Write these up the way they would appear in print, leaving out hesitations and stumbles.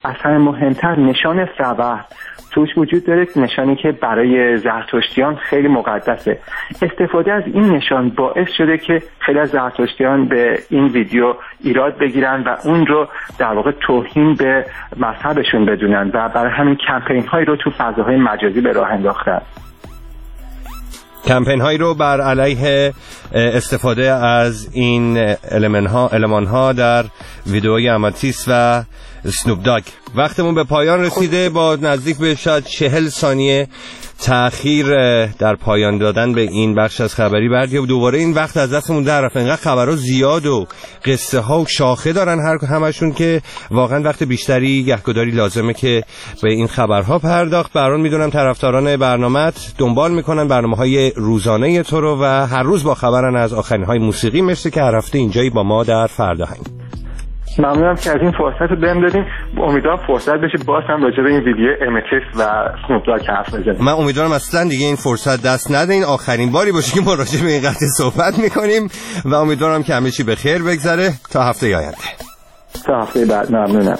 از همه مهمتر نشان صبر توش وجود داره، نشانی که برای زرتشتیان خیلی مقدسه. استفاده از این نشان باعث شده که خیلی از زرتشتیان به این ویدیو ایراد بگیرن و اون رو در واقع توهین به مذهبشون بدونن و برای همین کمپین هایی رو تو فضاهای مجازی به راه انداختن. کمپین هایی رو بر علیه استفاده از این المان ها در ویدئوی آماتیس و اسنوپ داگ. وقتمون به پایان رسیده با نزدیک به شاید 40 ثانیه تأخیر در پایان دادن به این بخش از خبری بردی و دوباره این وقت از دستمون در رفت. انقدر خبرها زیاد و قصه ها و شاخه دارن همشون که واقعا وقت بیشتری گهگداری لازمه که به این خبرها پرداخت. برام میدونم طرفداران برنامه‌ات دنبال میکنن برنامه‌های روزانه تو رو و هر روز با خبرن از آخرین های موسیقی، مثل که هر هفته اینجایی با ما در فرداهنگ. ممنونم که از این فرصت رو بهم دادین. امیدوارم فرصت بشه باز هم راجع به این ویدیو امتیس و اسنوپ داگ حرف بزنیم. من امیدوارم اصلا دیگه این فرصت دست ندین، آخرین باری باشه که ما راجع به این قضیه صحبت میکنیم و امیدوارم که همه چی به خیر بگذره تا هفته آینده. تا هفته بعد. ممنونم.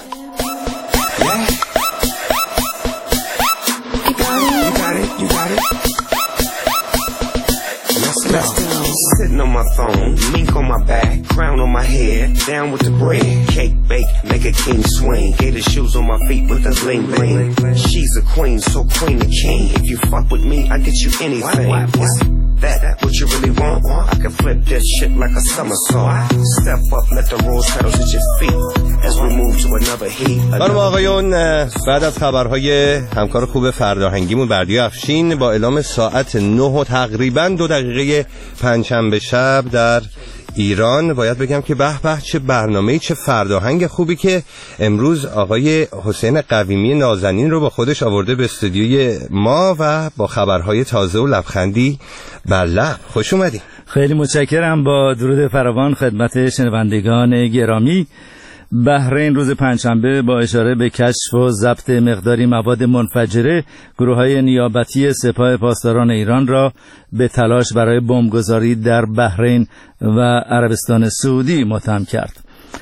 Sitting on my phone, mink on my back, crown on my head, down with the bread, cake bake, make a king swing, gator shoes on my feet with the bling bling. She's a queen, so queen the king. If you fuck with me, I get you anything. Is that what you really want? I can flip this shit like a somersault. Step up, let the rose petals hit your feet as we move to another heat. خانم آقایون، بعد از خبرهای همکار خوب فرداهنگیمون بردی افشین با اعلام ساعت 9 و تقریبا 2 دقیقه پنجشنبه شب در ایران، باید بگم که به به چه برنامه‌ای، چه فرداهنگ خوبی که امروز آقای حسین قویمی نازنین رو با خودش آورده به استودیوی ما و با خبرهای تازه و لبخندی بر لب. خوش اومدی. خیلی متشکرم. با درود فراوان خدمت شنوندگان گرامی. بحرین روز پنجشنبه با اشاره به کشف و ضبط مقداری مواد منفجره، گروه‌های نیابتی سپاه پاسداران ایران را به تلاش برای بمبگذاری در بحرین و عربستان سعودی متهم کرد.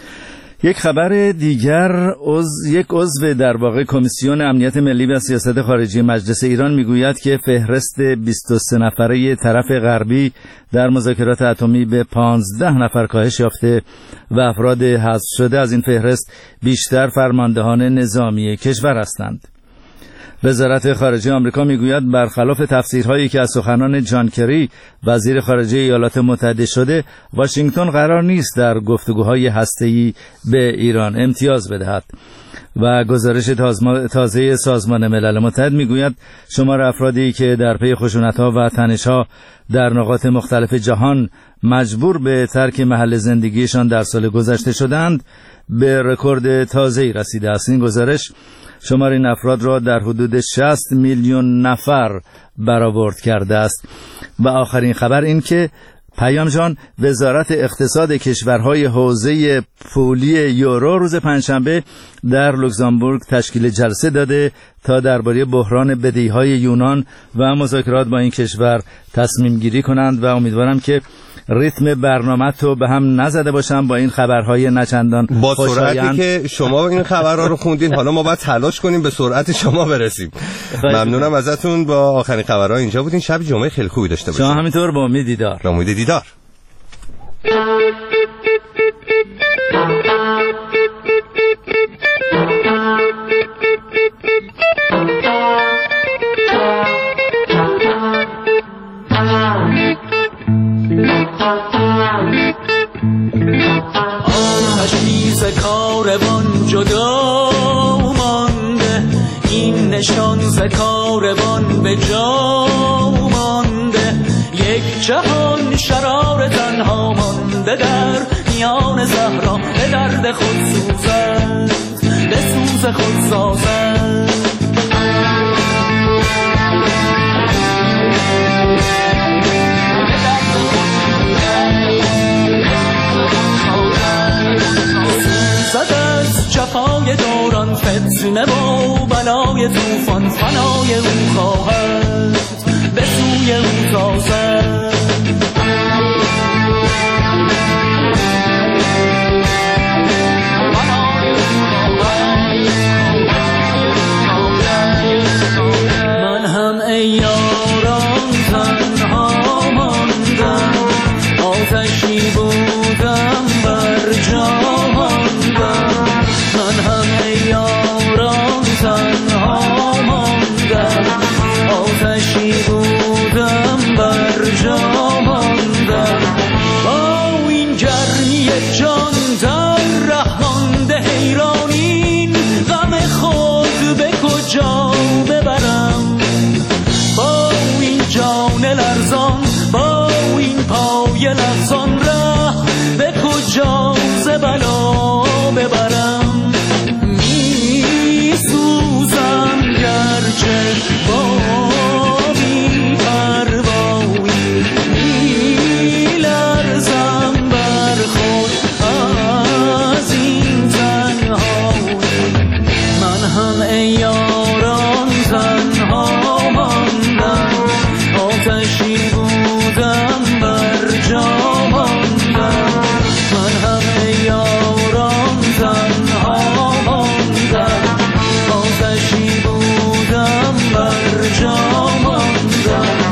یک خبر دیگر، یک عضو در واقع کمیسیون امنیت ملی و سیاست خارجی مجلس ایران میگوید که فهرست 23 نفره طرف غربی در مذاکرات اتمی به 15 نفر کاهش یافته و افراد حذف شده از این فهرست بیشتر فرماندهان نظامی کشور هستند. وزارت خارجه آمریکا میگوید برخلاف تفسیرهایی که از سخنان جان کری وزیر خارجه ایالات متحده شده، واشنگتن قرار نیست در گفتگوهای هسته‌ای به ایران امتیاز بدهد. و گزارش تازه سازمان ملل متحد میگوید شمار افرادی که در پی خشونت‌ها و تنش‌ها در نقاط مختلف جهان مجبور به ترک محل زندگیشان در سال گذشته شدند به رکورد تازه‌ای رسیده است. این گزارش شمار این افراد را در حدود 60 میلیون نفر برآورد کرده است. و آخرین خبر این که پیام جان، وزارت اقتصاد کشورهای حوزه پولی یورو روز پنجشنبه در لوکزامبورگ تشکیل جلسه داده تا درباره بحران بدهی‌های یونان و مذاکرات با این کشور تصمیم گیری کنند و امیدوارم که ریتم برنامه تو به هم نزده باشم با این خبرهای نچندان با سرعتی که شما این خبرها رو خوندین. حالا ما باید تلاش کنیم به سرعت شما برسیم. ممنونم ازتون. با آخرین خبرها اینجا بودین. شب جمعه خیلی خوبی داشته باشید. شما همینطور. با امید دیدار. با امید دیدار. آتشیز کاروان جدا مانده، این نشان ز کاروان به جا مانده. یک جهان شرار تنها مانده در میان صحرا، به درد خود سوزد، به سوز خود سازد. جفای دوران، فتنه و بلای طوفان، فنای او خواهد، به سوی او تازد. کجا ببرم؟ با این جان لرزان، با این پای لرزان، ره به کجا ز بلا ببرم؟ می سوزم گرچه با بی پروایی، می لرزم بر خود از این تنهایی. من هم ای یاران تنها ماندم، آتشی بودم بر جا ماندم. من هم ای یاران تنها ماندم، آتشی بودم بر جا ماندم.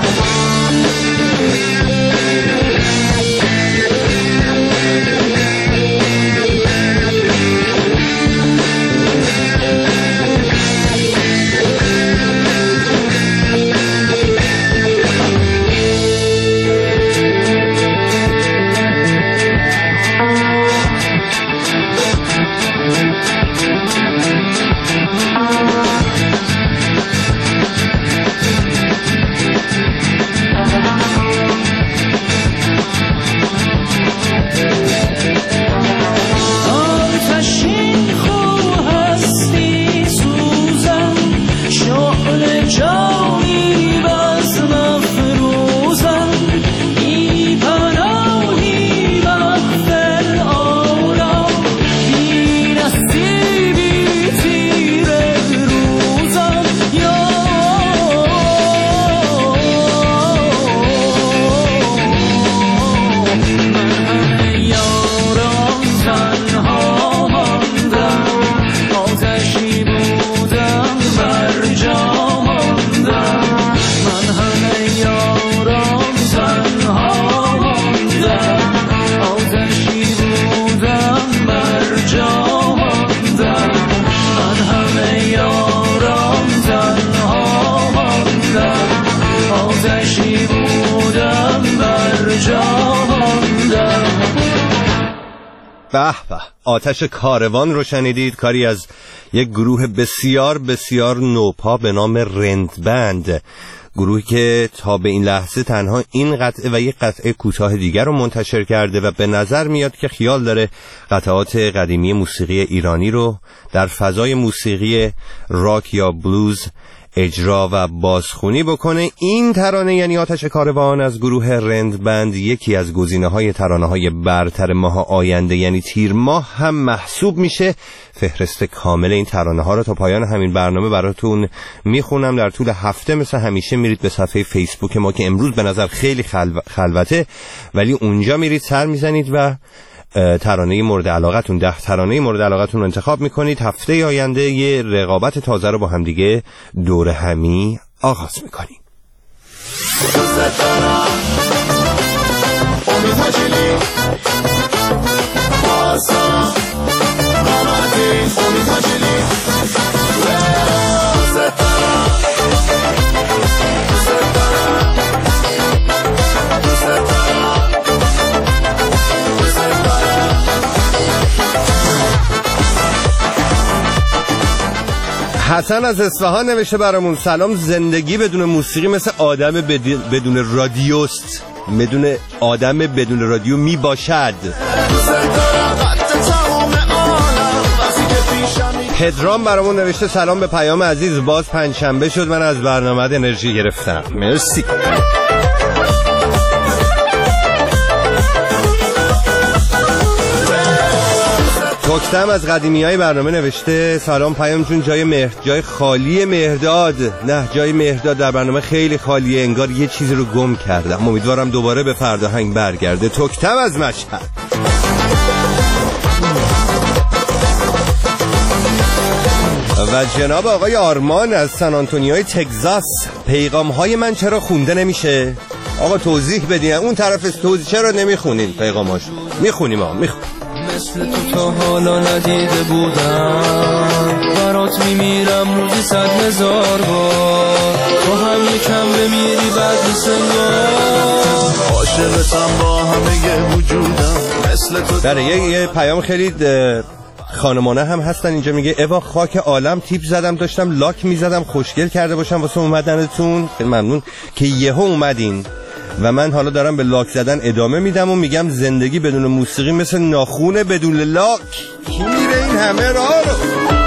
به به، آتش کاروان رو شنیدید، کاری از یک گروه بسیار بسیار نوپا به نام رندبند، گروهی که تا به این لحظه تنها این قطعه و یک قطعه کوتاه دیگر رو منتشر کرده و به نظر میاد که خیال داره قطعات قدیمی موسیقی ایرانی رو در فضای موسیقی راک یا بلوز اجرا و بازخونی بکنه. این ترانه یعنی آتش کاروان از گروه رندبند یکی از گزینه‌های ترانه‌های برتر ماه آینده یعنی تیر ماه هم محسوب میشه. فهرست کامل این ترانه‌ها رو تا پایان همین برنامه براتون میخونم. در طول هفته مثل همیشه میرید به صفحه فیسبوک ما که امروز به نظر خیلی خلوته، ولی اونجا میرید سر میزنید و ترانه مورد علاقتون 10 ترانه مورد علاقتون رو انتخاب میکنید. هفته آینده یه رقابت تازه رو با هم دیگه دور همی آغاز میکنیم. حسن از اصفهان نوشته برامون: سلام، زندگی بدون موسیقی مثل آدم بدون رادیوست. بدون آدم بدون رادیو می باشد. پدرام برامون نوشته: سلام به پیام عزیز، باز پنجشنبه شد من از برنامه انرژی گرفتم. مرسی. توکتم از قدیمیای برنامه نوشته: سلام پیام جون، جای خالی مهرداد. نه، جای مهرداد در برنامه خیلی خالیه، انگار یه چیزی رو گم کردم. امیدوارم دوباره به فردا برگرده. توکتم از مشهد. و جناب آقای آرمان از سن آنتونیوی تگزاس: پیغام های من چرا خونده نمیشه؟ آقا توضیح بدین، اون طرف توضیح چرا نمیخونین پیغاماش؟ میخونیم مثل تو تا حالا ندیده بودم، برات میمیرم روزی 100,000 بار، تو هم یکم بمیری بعد سنگار، عاشقتم با همه وجودم مثل تو. یه پیام خیلی خانمانه هم هستن اینجا. میگه اوا خاک عالم، تیپ زدم داشتم لاک میزدم خوشگل کرده باشم واسه اومدنتون. خیلی ممنون که یهو اومدین و من حالا دارم به لاک زدن ادامه میدم و میگم زندگی بدون موسیقی مثل ناخونه بدون لاک. کی میره این همه راه رو؟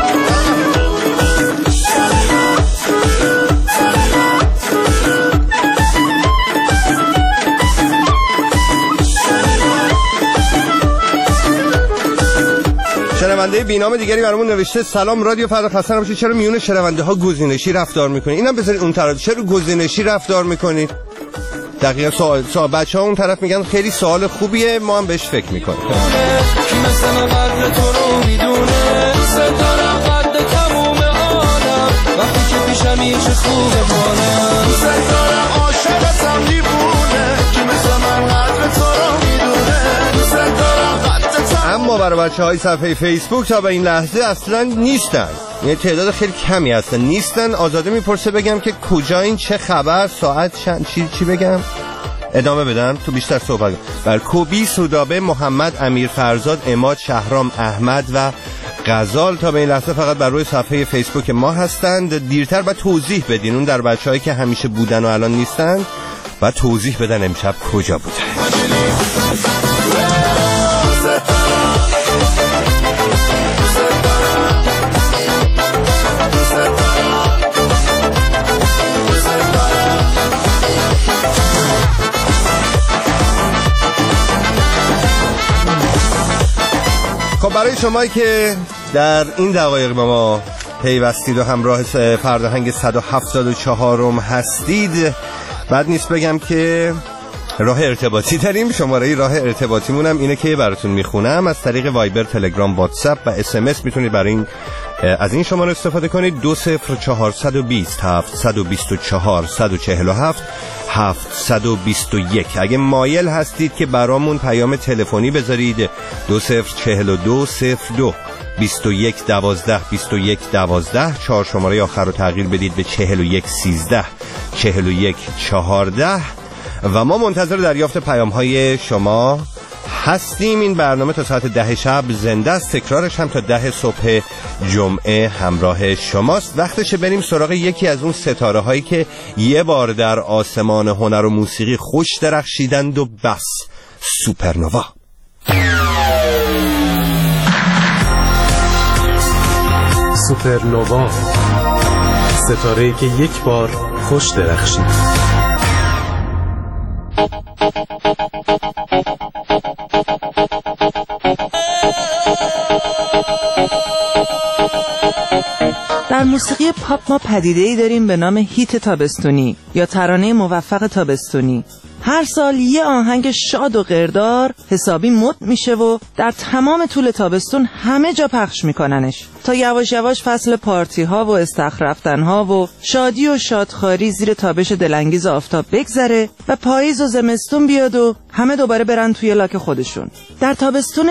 شنونده بینام دیگری برامون نوشته سلام رادیو فردا، خسته نباشید. چرا میون شنونده ها گزینشی رفتار میکنید؟ اینم بذارید اون طرف. چرا گزینشی رفتار میکنید؟ دقیقاً سوال بچه‌ها اون طرف میگن خیلی سوال خوبیه، ما هم بهش فکر میکنیم. کی مثلا قدر تو رو میدونه، صدارم قدر تموم عالم، وقتی که پیشم هیچ خوبه مانم، صدارم عاشقتم دیوونه، کی مثلا من قدر تو رو میدونه، صدارم قدر تموم. اما برای بچه‌های صفحه فیسبوک تا به این لحظه اصلا نیستن، یه تعداد خیلی کمی هستن نیستن. آزاده میپرسه بگم که کجا این، چه خبر، ساعت چند، چی بگم؟ ادامه بدم تو بیشتر صحبت. بر کوبی، سودابه، محمد، امیر فرزاد، اماد، شهرام، احمد و غزال تا به این لحظه فقط بر روی صفحه فیسبوک ما هستند. دیرتر باید توضیح بدین اون در بچه‌هایی که همیشه بودن و الان نیستن و توضیح بدن امشب کجا بودن. خب برای شمایی که در این دقایق با ما پیوستید و همراه فرداهنگ 174م هستید، بعد نیست بگم که راه ارتباطی داریم. شماره راه ارتباطیمون هم اینه که براتون میخونم. از طریق وایبر، تلگرام، واتساپ و SMS میتونید برای این از این شماره استفاده کنید. 20420 724 147 721. اگه مایل هستید که برامون پیام تلفنی بذارید 204202 21 12 21 12. 4 شماره آخر رو تغییر بدید به 41 13 41 14 و ما منتظر دریافت پیام های شما هستیم. این برنامه تا ساعت 10 شب زنده است، تکرارش هم تا 10 صبح جمعه همراه شماست. وقتشه بریم سراغ یکی از اون ستاره هایی که یه بار در آسمان هنر و موسیقی خوش درخشیدند و بس. سوپرنوا. سوپرنوا، ستاره‌ای که یک بار خوش درخشید. در موسیقی پاپ ما پدیده‌ای داریم به نام هیت تابستونی یا ترانه موفق تابستونی. هر سال یه آهنگ شاد و غیردار حسابی مد میشه و در تمام طول تابستون همه جا پخش میکننش تا یواش یواش فصل پارتی ها و استخر رفتن ها و شادی و شادخواری زیر تابش دلانگیز آفتاب بگذره و پاییز و زمستون بیاد و همه دوباره برن توی لاک خودشون. در تابستون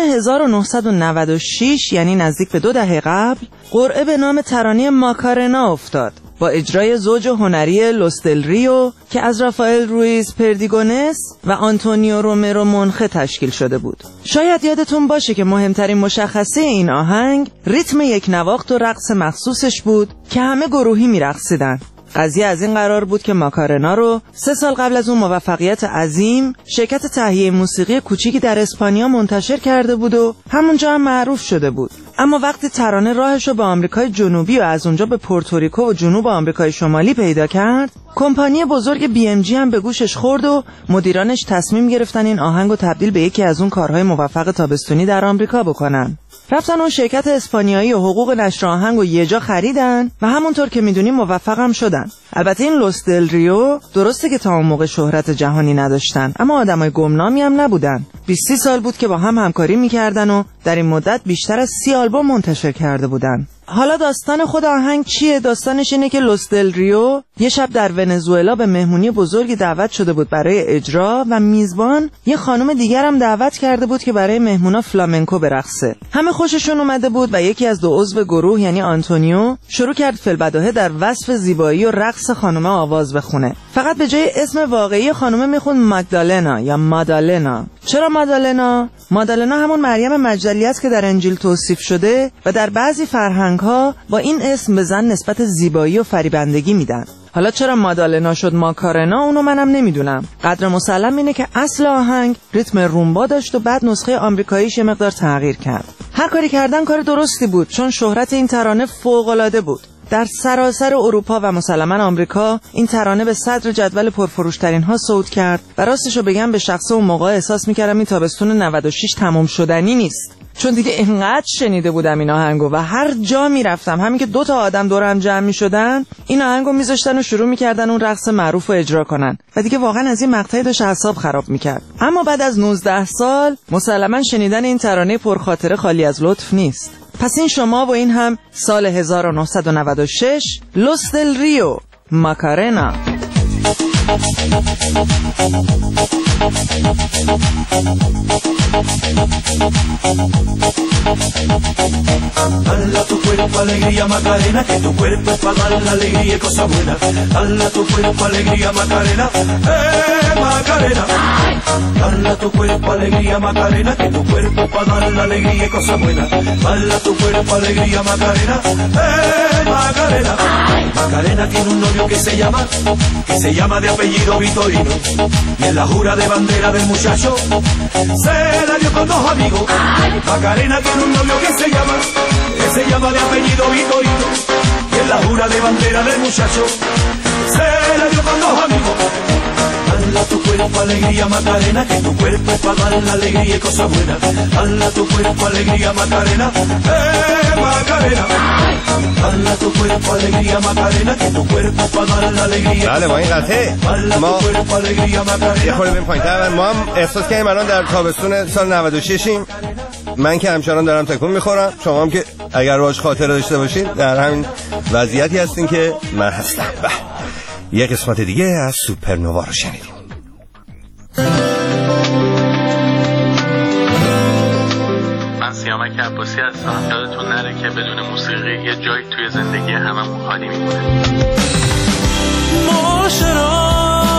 1996 یعنی نزدیک به 2 دهه قبل، قرعه به نام ترانه ماکارنا افتاد با اجرای زوج هنری لوس دل ریو که از رافائل رویز پردیگونس و آنتونیو رومرو مونخه تشکیل شده بود. شاید یادتون باشه که مهمترین مشخصه این آهنگ ریتم یک نواخت و رقص مخصوصش بود که همه گروهی می‌رقصیدن. قضیه از این قرار بود که ماکارنا رو 3 سال قبل از اون موفقیت عظیم شرکت تهیه موسیقی کوچیکی در اسپانیا منتشر کرده بود و همونجا هم معروف شده بود. اما وقتی ترانه راهش رو به آمریکای جنوبی و از اونجا به پورتوریکو و جنوب آمریکای شمالی پیدا کرد، کمپانی بزرگ BMG هم به گوشش خورد و مدیرانش تصمیم گرفتن این آهنگو تبدیل به یکی از اون کارهای موفق تابستونی در آمریکا بکنن. رفتن اون شرکت اسپانیایی و حقوق نشر آهنگو یه جا خریدن و همونطور که میدونیم موفق هم شدن. البته این لوس دل ریو درسته که تا اون موقع شهرت جهانی نداشتن، اما آدمای گمنامی هم نبودن. 20 سال بود که با هم همکاری میکردن و در این مدت بیشتر از 30 آلبوم منتشر کرده بودن. حالا داستان خود آهنگ چیه؟ داستانش اینه که لوس دل ریو یه شب در ونزوئلا به مهمونی بزرگی دعوت شده بود برای اجرا و میزبان یه خانم دیگر هم دعوت کرده بود که برای مهمونا فلامنکو برقصه. همه خوششون اومده بود و یکی از 2 عضو گروه یعنی آنتونیو شروع کرد فی‌البداهه در وصف زیبایی و رقص خانم آواز بخونه. فقط به جای اسم واقعی خانم میخوند ماگدالنا یا مادالنا، چرا مادالنا؟ مادالنا همون مریم مجدلی است که در انجیل توصیف شده و در بعضی فرهنگ‌ها با این اسم به زن نسبت زیبایی و فریبندگی میدن. حالا چرا مادالنا شد ماکارنا اونو منم نمیدونم. قدر مسلم اینه که اصل آهنگ ریتم رومبا داشت و بعد نسخه آمریکاییش یه مقدار تغییر کرد. هر کاری کردن کار درستی بود، چون شهرت این ترانه فوق‌العاده بود. در سراسر اروپا و مسلماً آمریکا این ترانه به صدر جدول پرفروشترین ها صعود کرد و راستشو بگم به شخص اون موقع احساس میکردم این تابستون 96 تمام شدنی نیست، چون دیگه اینقدر شنیده بودم این آهنگو و هر جا میرفتم همین که 2 تا آدم دور هم جمع میشدن این آهنگو میذاشتن و شروع میکردن اون رقص معروفو اجرا کنن و دیگه واقعا از این مقطعی داشت اعصاب خراب میکرد. اما بعد از 19 سال مسلماً شنیدن این ترانه پرخاطره خالی از لطف نیست. پس این شما و این هم سال 1996 لوس دل ریو ماکارنا. Dala tu cuerpo alegría Macarena, que tu cuerpo es para dar la alegría y cosa buena. Dala tu cuerpo alegría Macarena, Macarena. Dala tu cuerpo alegría Macarena, que tu cuerpo es para dar la alegría y cosa buena. Dala tu cuerpo alegría Macarena, Macarena. Macarena tiene un novio que se llama de apellido Vitorino, y en la jura de bandera del muchacho se la dio con 2 amigos. Macarena tiene un novio que se llama de apellido Vitorino, y en la jura de bandera del muchacho se la dio con 2 amigos. Dala tu cuerpo alegría Macarena, que tu cuerpo es para dar la alegría y cosa buena. Dala tu cuerpo alegría Macarena, Macarena. Dala tu cuerpo alegría Macarena, que tu cuerpo es para dar la alegría. بله با این قطعه ما یه خورده بریم پایین‌تر. ما هم احساس کردیم الان در تابستون سال 96یم. من که همچنان دارم تکون میخورم، شما هم که اگر باش خاطره داشته باشین در همین وضعیتی هستین که من هستم. یه قسمت دیگه از سوپرنوا رو شنیدیم. من سیامک عباسی هستم. یادتون نره که بدون موسیقی یه جایی توی زندگی هممون خالی میمونه. معاشرا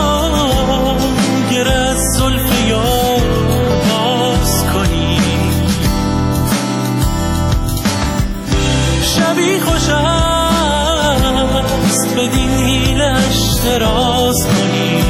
گر از زلف یار باز کنی، شبی خوش است بدین هیلش دراز کنی.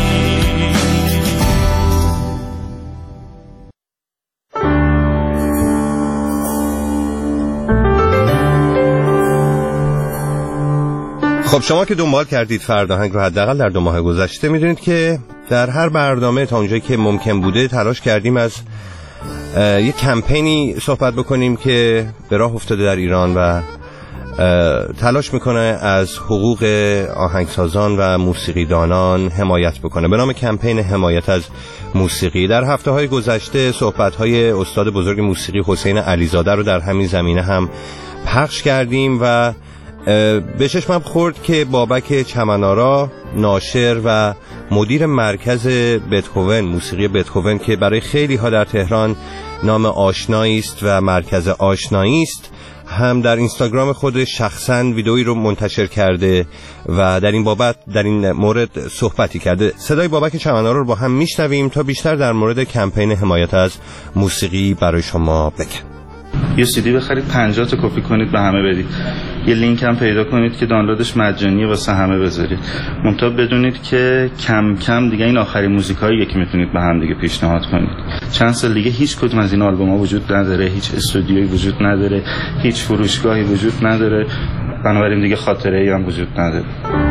خب شما که دنبال کردید فرداهنگ رو حداقل در 2 ماه گذشته میدونید که در هر برنامه تا اونجایی که ممکن بوده تلاش کردیم از یک کمپینی صحبت بکنیم که به راه افتاده در ایران و تلاش میکنه از حقوق آهنگسازان و موسیقیدانان حمایت بکنه به نام کمپین حمایت از موسیقی. در هفته‌های گذشته صحبت‌های استاد بزرگ موسیقی حسین علیزاده رو در همین زمینه هم پخش کردیم و به چشمم خورد که بابک چمنارا ناشر و مدیر مرکز بتهوون موسیقی بتهوون که برای خیلی ها در تهران نام آشنایی است و مرکز آشنایی است هم در اینستاگرام خود شخصا ویدئویی رو منتشر کرده و در این بابت در این مورد صحبتی کرده. صدای بابک چمنارا رو با هم میشنویم تا بیشتر در مورد کمپین حمایت از موسیقی برای شما بگم. یه CD بخرید 50 تا کپی کنید به همه بدید. یه لینک هم پیدا کنید که دانلودش مجانیه واسه همه بذارید. منتها بدونید که کم کم دیگه این آخرین موزیکاییه که میتونید به هم دیگه پیشنهاد کنید. چند سال دیگه هیچ کدوم از این آلبوم‌ها وجود نداره، هیچ استودیویی وجود نداره، هیچ فروشگاهی وجود نداره. بنابراین دیگه خاطره‌ای هم وجود نداره.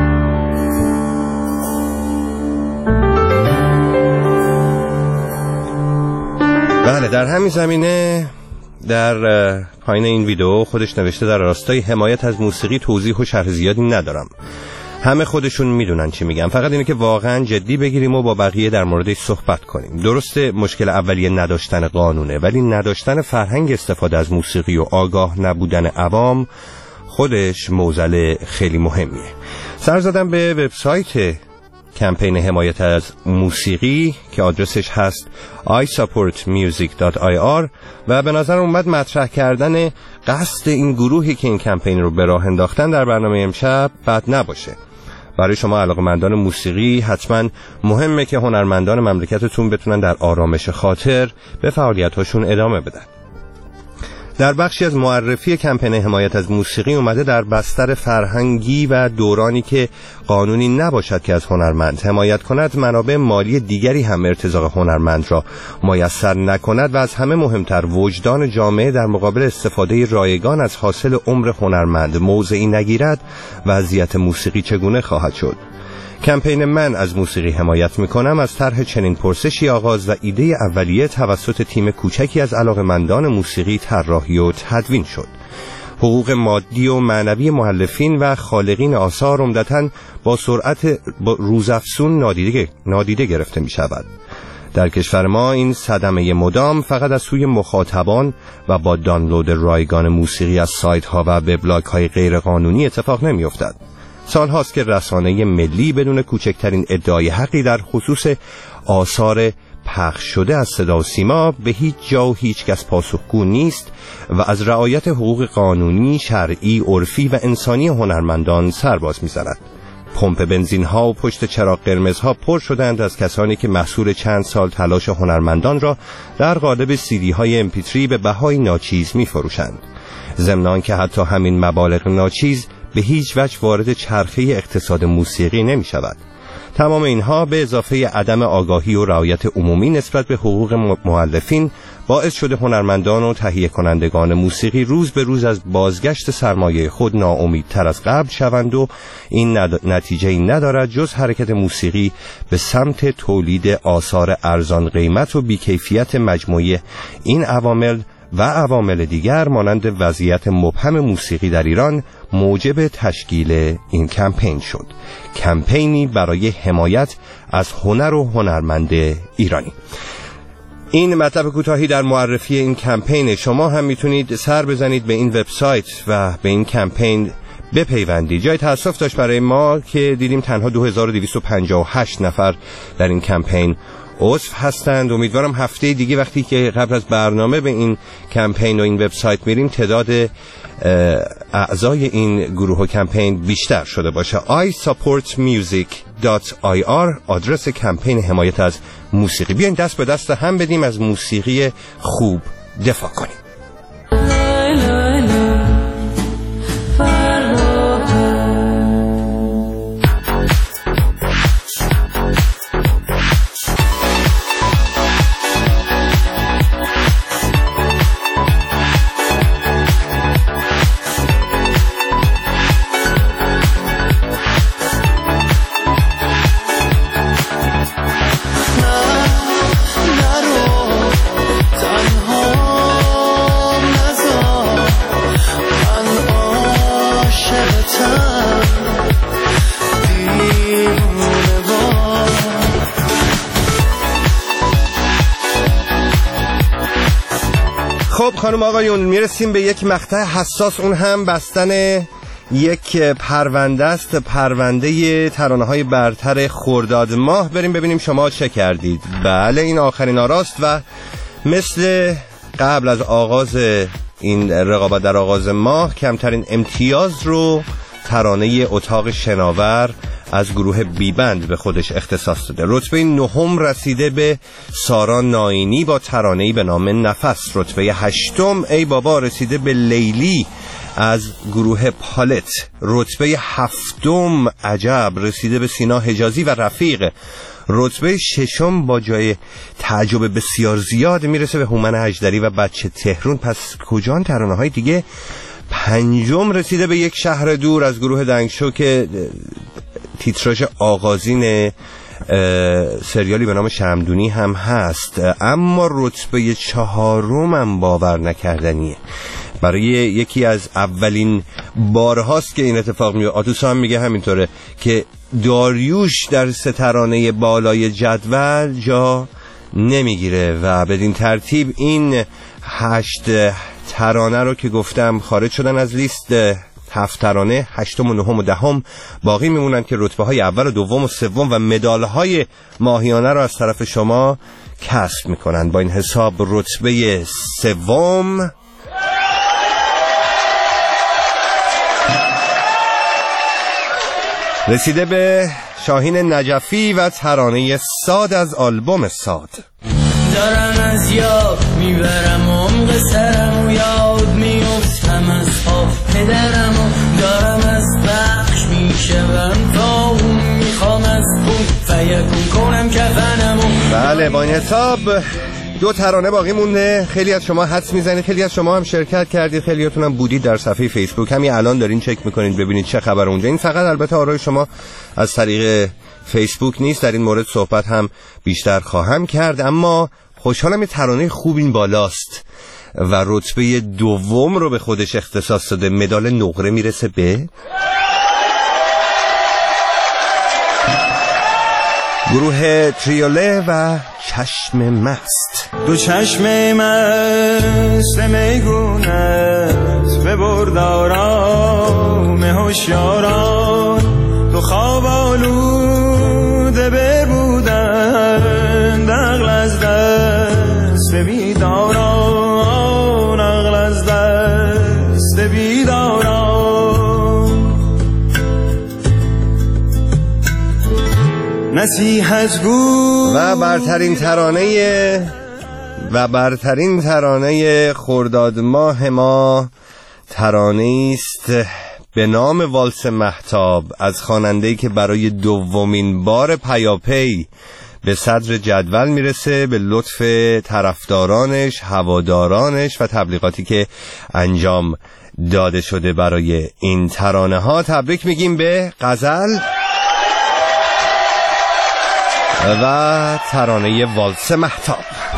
بله در همین زمینه در پایین این ویدیو خودش نوشته در راستای حمایت از موسیقی توضیح و شرح زیادی ندارم. همه خودشون میدونن چی میگم. فقط اینه که واقعا جدی بگیریم و با بقیه در موردش صحبت کنیم. درسته مشکل اولیه نداشتن قانونه، ولی نداشتن فرهنگ استفاده از موسیقی و آگاه نبودن عوام خودش معضل خیلی مهمیه. سر زدم به وبسایت کمپین حمایت از موسیقی که آدرسش هست isupportmusic.ir و به نظر اومد مطرح کردن قصد این گروهی که این کمپین رو به راه انداختن در برنامه امشب بد نباشه. برای شما علاقه‌مندان موسیقی حتما مهمه که هنرمندان مملکتتون بتونن در آرامش خاطر به فعالیت‌هاشون ادامه بدن. در بخشی از معرفی کمپین حمایت از موسیقی اومده در بستر فرهنگی و دورانی که قانونی نباشد که از هنرمند حمایت کند، منابع مالی دیگری هم ارتزاق هنرمند را میسر نکند و از همه مهمتر وجدان جامعه در مقابل استفاده رایگان از حاصل عمر هنرمند موضعی نگیرد، وضعیت موسیقی چگونه خواهد شد؟ کمپین من از موسیقی حمایت میکنم از طرح چنین پرسشی آغاز و ایده اولیه توسط تیم کوچکی از علاقه‌مندان موسیقی طراحی و تدوین شد. حقوق مادی و معنوی مؤلفین و خالقین آثار عمدتاً با سرعت روزافزون نادیده گرفته می شود. در کشور ما این صدمه مدام فقط از سوی مخاطبان و با دانلود رایگان موسیقی از سایت ها و وبلاگ های غیر قانونی اتفاق نمی افتد. سال هاست که رسانه ملی بدون کوچکترین ادعای حقی در خصوص آثار پخش شده از صدا و سیما به هیچ جا و هیچ کس پاسخگو نیست و از رعایت حقوق قانونی، شرعی، عرفی و انسانی هنرمندان سرباز می‌زند. پمپ بنزین ها و پشت چراغ قرمز ها پر شدند از کسانی که محصول چند سال تلاش هنرمندان را در قالب CD های MP3 به بهای ناچیز می‌فروشند. ضمن آنکه حتی همین مبالغ ناچیز به هیچ وجه وارد چرخه اقتصاد موسیقی نمی شود. تمام اینها به اضافه عدم آگاهی و رعایت عمومی نسبت به حقوق مؤلفین باعث شده هنرمندان و تهیه کنندگان موسیقی روز به روز از بازگشت سرمایه خود ناامیدتر از قبل شوند و این نتیجه‌ای ندارد جز حرکت موسیقی به سمت تولید آثار ارزان قیمت و بیکیفیت مجموعی این عوامل و عوامل دیگر مانند وضعیت مبهم موسیقی در ایران موجب تشکیل این کمپین شد. کمپینی برای حمایت از هنر و هنرمند ایرانی. این مطلب کوتاهی در معرفی این کمپین. شما هم میتونید سر بزنید به این وبسایت و به این کمپین بپیوندید. جای تأسف داشت برای ما که دیدیم تنها 2258 نفر در این کمپین عضو هستند. امیدوارم هفته دیگه وقتی که قبل از برنامه به این کمپین و این وبسایت میریم تعداد اعضای این گروه و کمپین بیشتر شده باشه. isupportmusic.ir آدرس کمپین حمایت از موسیقی. بیاین دست به دست هم بدیم از موسیقی خوب دفاع کنیم. خب خانم آقایون، میرسیم به یک مقطع حساس، اون هم بستن یک پرونده است، پرونده ترانه‌های برتر خرداد ماه. بریم ببینیم شما چه کردید. بله این آخرین آراست و مثل قبل از آغاز این رقابت در آغاز ماه کمترین امتیاز رو ترانه اتاق شناور از گروه بیبند به خودش اختصاص داده. رتبه 9 رسیده به سارا ناینی با ترانه‌ای به نام نفس. رتبه 8 ای بابا رسیده به لیلی از گروه پالت. رتبه 7 عجب رسیده به سینا حجازی و رفیق. رتبه 6 با جای تعجب بسیار زیاد میرسه به هومن اژدری و بچه تهرون. پس کجان ترانه‌های دیگه؟ 5 رسیده به یک شهر دور از گروه دنگشو که تیتراژ آغازین سریالی به نام شمدونی هم هست. اما رتبه 4 هم باور نکردنیه. برای یکی از اولین بارهاست که این اتفاق میفته. آتوسا هم میگه همینطوره که داریوش در 3 ترانه بالای جدول جا نمیگیره و بدین ترتیب این 8 ترانه رو که گفتم خارج شدن از لیست. 7 ترانه 8 و 9 و 10 باقی میمونن که رتبه های اول و دوم و سوم و مدال های ماهیانه رو از طرف شما کسب میکنن. با این حساب رتبه 3 رسیده به شاهین نجفی و ترانه ساد از آلبوم ساد. دارم از یاد میبرم عمق سرم و یاد میفتم از خواب پدرم و دارم از بخش میشوم تا اون میخوام از اون فیکون کنم کفنم و بله با این حساب 2 ترانه باقی مونده. خیلی از شما حدس میزنید، خیلی از شما هم شرکت کردید، خیلیاتون هم بودید در صفحه فیسبوک، همین الان دارین چک میکنید ببینید چه خبر اونجا. این فقط البته آرای شما از طریق فیسبوک نیست، در این مورد صحبت هم بیشتر خواهم کرد. اما خوشحالم یه ترانه خوب این بالاست و رتبه 2 رو به خودش اختصاص داده. مدال نقره میرسه به گروه تریوله و چشم مست. 2 چشم مست میگونت ببرد آرام هوشیاران، 2 خواب آلوده ببودن عقل از دست بیداران، عقل از دست بیداران. نصیحت گو و برترین ترانه خرداد ماه ما ترانه است به نام والس مهتاب از خواننده‌ای که برای 2مین بار پیاپی به صدر جدول میرسه به لطف طرفدارانش، هوادارانش و تبلیغاتی که انجام داده شده برای این ترانه ها. تبریک میگیم به غزل و ترانه والس مهتاب.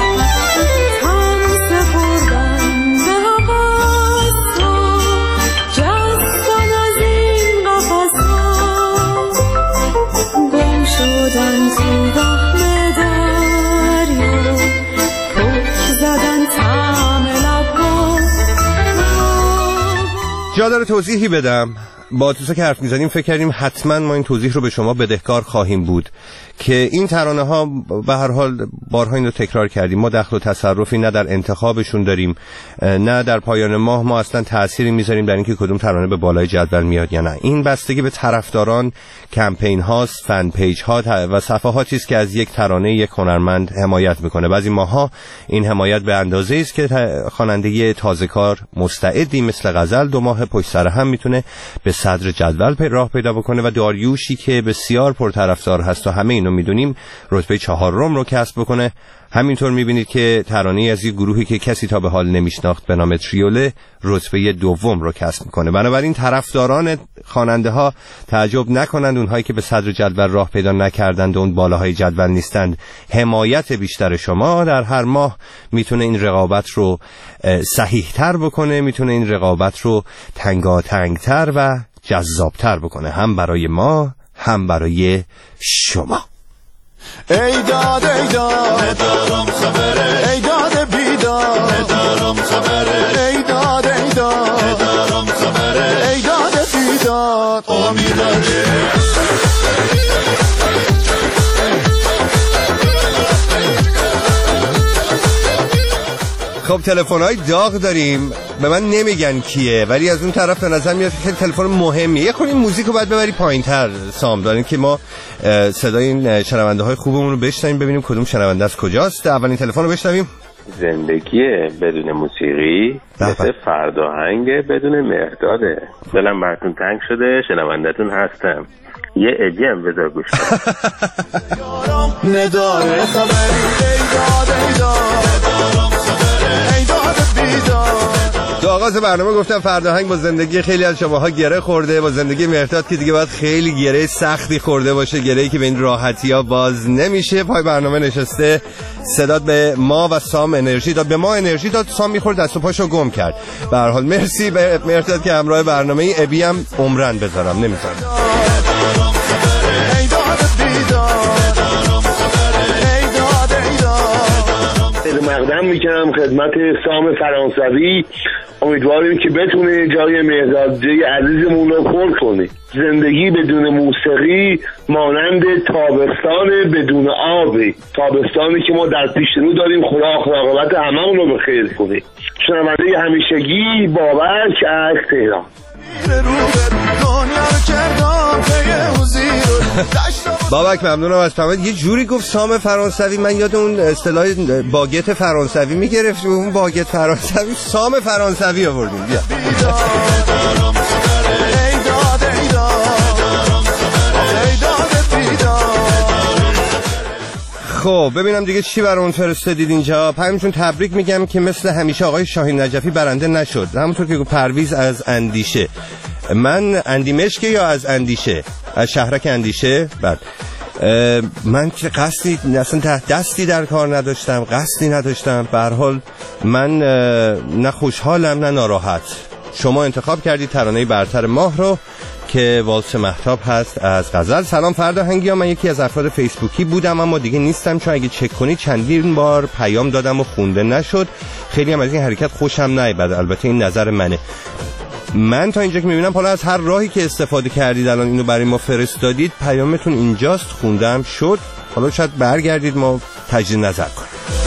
جا داره توضیحی بدم. با توسا که حرف میزنیم فکر کردیم حتما ما این توضیح رو به شما بدهکار خواهیم بود که این ترانه ها به هر حال بارها این رو تکرار کردیم، ما دخل و تصرفی نه در انتخابشون داریم نه در پایان ماه ما اصلا تأثیری میذاریم در اینکه کدوم ترانه به بالای جدول میاد یا نه. این بستگی به طرفداران، کمپین هاست، فن پیج ها و صفحاتی است که از یک ترانه یک هنرمند حمایت میکنه. بعضی ماها این حمایت به اندازه‌ای است که خواننده تازه‌کار مستعدی مثل غزل 2 ماه پشت سر هم میتونه به صدر جدول راه پیدا بکنه و داریوشی که بسیار پرطرفدار هست و همه اینو میدونیم رتبه 4 رو کسب بکنه. همینطور میبینید که ترانه از یک گروهی که کسی تا به حال نمیشناخت به نام تریوله رتبه 2 رو کسب میکنه. بنابراین طرفداران خواننده ها تعجب نکنند اونهایی که به صدر جدول راه پیدا نکردند و اون بالاهای جدول نیستند. حمایت بیشتر شما در هر ماه میتونه این رقابت رو صحیح تر بکنه، میتونه این رقابت رو تنگاتنگتر و جذابتر بکنه، هم برای ما هم برای شما. ای داد ندارم خبره، ای داد بیداد ندارم خبره، ای داد ندارم خبره، ای داد بیداد امیداره. خب تلفن‌های داغ داریم، به من نمیگن کیه ولی از اون طرف به نظر میاد که تلفن مهمیه. یه خورده این موزیک رو باید ببری پایین‌تر سام، داریم که ما صدای این شنونده‌های خوبمون رو بشنویم ببینیم کدوم شنونده از کجاست. اولین تلفن رو بشنویم. زندگی بدون موسیقی مثل فرداهنگ بدون مهرداده. دلم براتون تنگ شده، شنوندتون هستم. یه ادی هم بذار گوش کن. نداره خبری ای داد ای داد تو آغاز برنامه گفتم فرداهنگ با زندگی خیلی از شماها گره خورده، با زندگی مهرداد که دیگه باید خیلی گره سختی خورده باشه، گره‌ای که به این راحتی‌ها باز نمیشه. پای برنامه نشسته صدات به ما و سام انرژی داد، به ما انرژی داد، سام میخورد دست و پاشو گم کرد. به هر حال مرسی به مهرداد که همراه برنامه ای. ابی هم عمرن بذارم نمیذارم. مقدم میکنم خدمت سام فرانسوی، امیدواریم که بتونه جای مهردادجوی عزیزمون رو پر کنه. زندگی بدون موسیقی مانند تابستان بدون آبی، تابستانی که ما در پیش رو داریم. خدا عاقبت هممون رو بخیر کنه. شنونده همیشگی بابک از تهران. بابک ممنونم از پیامت. یه جوری گفت سام فرانسوی، من یاد اون اصطلاح باگت فرانسوی میگرفت، اون باگت فرانسوی سام فرانسوی آوردیم. بیا خب ببینم دیگه چی برامون فرستادید اینجا. پیامتون تبریک میگم که مثل همیشه آقای شاهین نجفی برنده نشد، همونطور که پرویز از اندیشه. من اندیمشک یا از اندیشه؟ از شهرک اندیشه. بعد من که قصدی اصلا دستی در کار نداشتم، قصدی نداشتم. به هر حال من نه خوشحالم نه ناراحت. شما انتخاب کردید ترانه برتر ماه رو که والس مهتاب هست از غزل. سلام فردا هنگیا، من یکی از افراد فیسبوکی بودم اما دیگه نیستم، چون اگه چک کنید چندین بار پیام دادم و خونده نشد. خیلی هم از این حرکت خوشم نیامد، البته این نظر منه. من تا اینجا که میبینم حالا از هر راهی که استفاده کردید الان اینو برای ما فرستادید، پیامتون اینجاست، خوندم شد. حالا شاید برگردید ما تجدید نظر کنیم.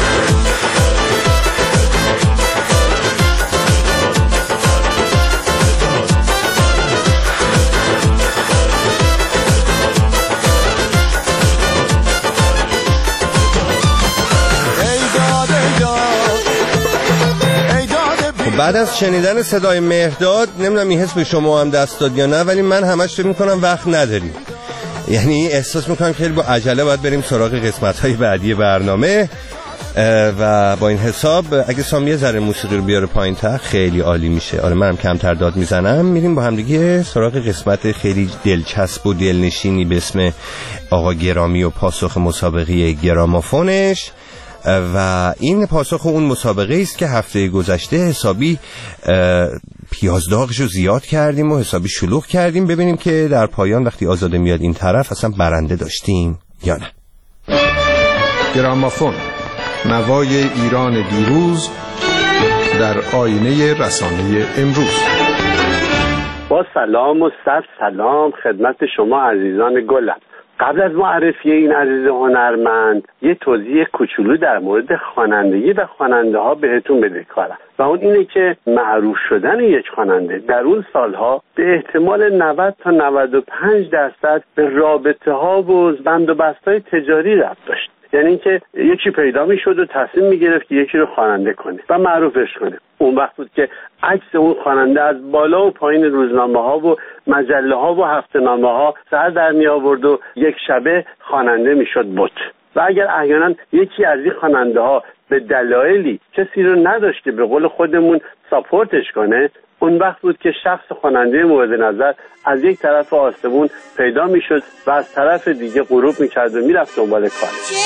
بعد از شنیدن صدای مهرداد نمیدونم این حس به شما هم دست داد یا نه، ولی من همش فکر میکنم وقت نداریم. یعنی احساس میکنم خیلی با عجله باید بریم سراغ قسمت‌های بعدی برنامه و با این حساب اگه سام یه ذره موسیقی رو بیاره پایین‌تر خیلی عالی میشه. آره منم کمتر داد میزنم. میریم با هم دیگه سراغ قسمت خیلی دلچسب و دلنشینی به اسم آقا گرامی و پاسخ مسابقه گرامافونش. و این پاسخ اون مسابقه است که هفته گذشته حسابی پیازداغش رو زیاد کردیم و حسابی شلوغ کردیم. ببینیم که در پایان وقتی آزاده میاد این طرف اصلا برنده داشتیم یا نه. گرامافون، نوای ایران دیروز در آینه رسانه امروز. با سلام و صد سلام خدمت شما عزیزان گلم. قبل از معرفی این عزیز هنرمند یه توضیح کوچولو در مورد خوانندگی و خواننده ها بهتون بدهکارم و اون اینه که معروف شدن یک خواننده در اون سالها به احتمال 90 تا 95% به رابطه ها و بند و بست‌های تجاری ربط داشت. یعنی اینکه یکی پیدا میشد و تصمیم میگرفت که یکی رو خواننده کنه و معروفش کنه. اون وقت بود که عکس اون خواننده از بالا و پایین روزنامه ها و مجله ها و هفته‌نامه ها سر در می آورد و یک شبه خواننده میشد بت. و اگر احیانا یکی از این خواننده ها به دلایلی کسی رو نداشت که به قول خودمون ساپورتش کنه، اون وقت بود که شخص خواننده مورد نظر از یک طرف آسمون پیدا میشد و از طرف دیگه غروب میکرد و میرفت دنبال کارش.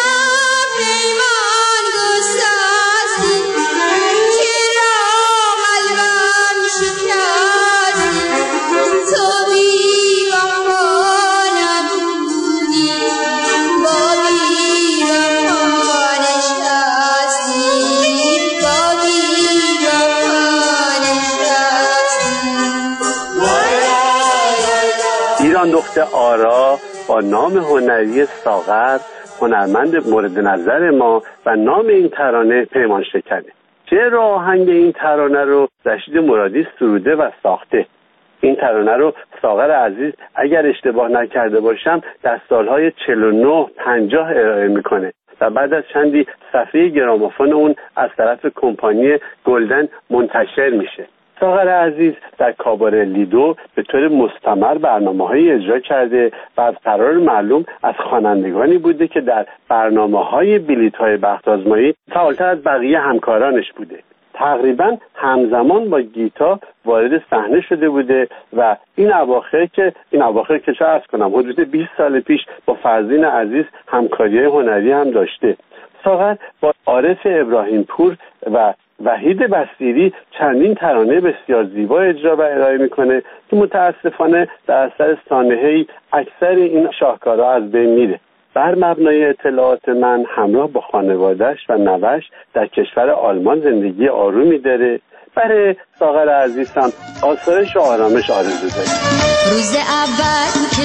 ایران دختر آرا با نام هنری ساغر هنرمند مورد نظر ما و نام این ترانه پیمان شکنه. شعر و آهنگ این ترانه رو رشید مرادی سروده و ساخته. این ترانه رو ساغر عزیز اگر اشتباه نکرده باشم در سالهای 49-50 ارائه میکنه و بعد از چندی صفحه گرامافون اون از طرف کمپانی گلدن منتشر میشه. ساغر عزیز در کاباره لیدو به طور مستمر برنامه‌های اجرا کرده و از قرار معلوم از خوانندگانی بوده که در برنامه‌های بلیط‌های بخت آزمایی فعالتر از بقیه همکارانش بوده. تقریبا همزمان با گیتا وارد صحنه شده بوده و این اواخر که چه عرض کنم حدود 20 سال پیش با فرزین عزیز همکاری هنری هم داشته. ساغر با عارف ابراهیم پور و وحید بصیری چندین ترانه بسیار زیبا اجرا و ارائه میکنه که متاسفانه در اثر سانحه‌ای اکثر این شاهکارها از بین میره. بر مبنای اطلاعات من همراه با خانواده‌اش و نوش در کشور آلمان زندگی آرومی داره. برای ساغر عزیزم آسایش و آرامش آرزو دارم. روز اول کلاس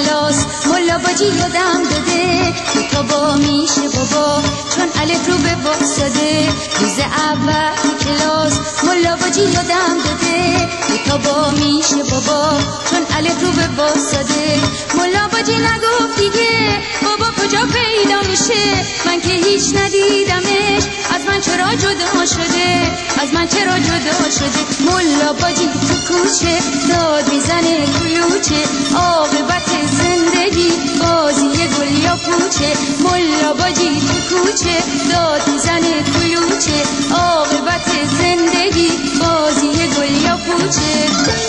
کلاس ملا باجی یادم داده کتابا میشه بابا چون الف رو به با ساده روز اول تو کلاس ملا باجی یادم داده کتابا میشه بابا چون الف رو به با ساده ملا باجی نگفت دیگه بابا کجا پیدا میشه من که هیچ ندیدمش از من چرا جدا شده از من چرا جدا شده ملا باجی تو کوچه داد میزنه کلوچه عاقبت زندگی بازی گل یا پوچه ملا باجی تو کوچه داد میزنه کلوچه عاقبت زندگی بازی گل یا پوچه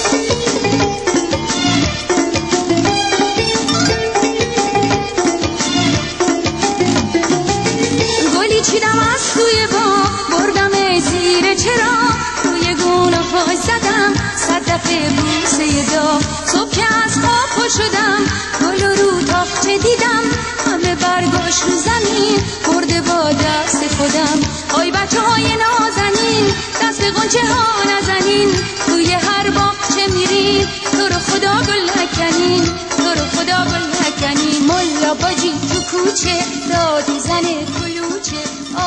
چیدم از توی با بردم زیر چرا توی گونه های زدم صدفه بوسه دا صبح که از خواب پا شدم گل رو تاقچه دیدم همه برگاش رو زمین برده با دست خودم آی بچه های نازنین دست قنچه ها نزنین توی هر باغچه میرین تو رو خدا گل نکنین تو رو خدا گل نکنین ملا باجی تو کوچه دادی زنه کلوچه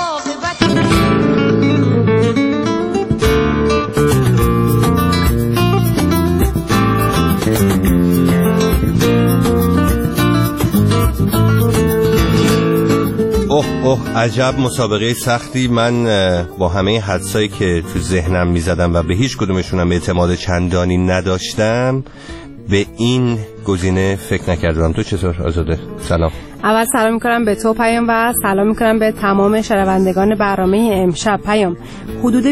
اوه عجب مسابقه سختی. من با همه حدسایی که تو ذهنم میزدم و به هیچ کدومشونم اعتماد چندانی نداشتم به این گزینه فکر نکردم. تو چطور آزاده؟ سلام. اول سلام میکنم به تو پیام و سلام میکنم به تمام شنوندگان برنامه امشب. پیام حدود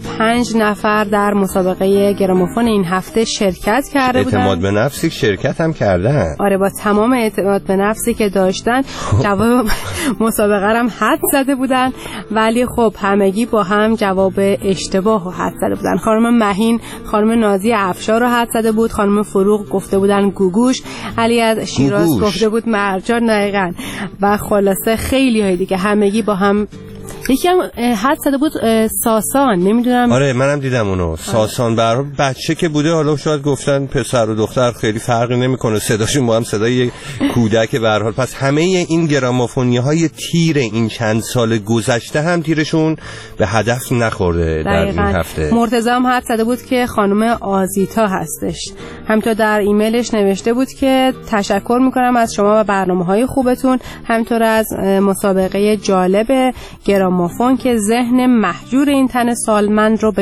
25 نفر در مسابقه گرامافون این هفته شرکت کرده بودن. اعتماد به نفسی شرکت هم کردن. آره با تمام اعتماد به نفسی که داشتن جواب مسابقه هم حد زده بودن ولی خب همگی با هم جواب اشتباه رو حد زده بودن. خانم مهین خانم نازی افشار رو حد زده بود، خانم فروغ گفته بودن گوگوش، علی از شیراز گفته بود مرجان دقیقاً و خلاصه خیلی های دیگه همگی با هم. یکی هم حد زده بود ساسان، نمیدونم. آره منم دیدم اونو. ساسان به هر حال بچه که بوده، حالا شاید گفتن پسر و دختر خیلی فرقی نمیکنه، صداشون با هم صدای یک کودک به هر حال. پس همه این گرامافونی‌های تیر این چند سال گذشته هم تیرشون به هدف نخورده در این هفته. مرتضی هم حد زده بود که خانم آزیتا هستش. همینطور در ایمیلش نوشته بود که تشکر میکنم از شما و برنامه‌های خوبتون، همینطور از مسابقه جالب گرامافون که ذهن محجور این تن سالمند رو به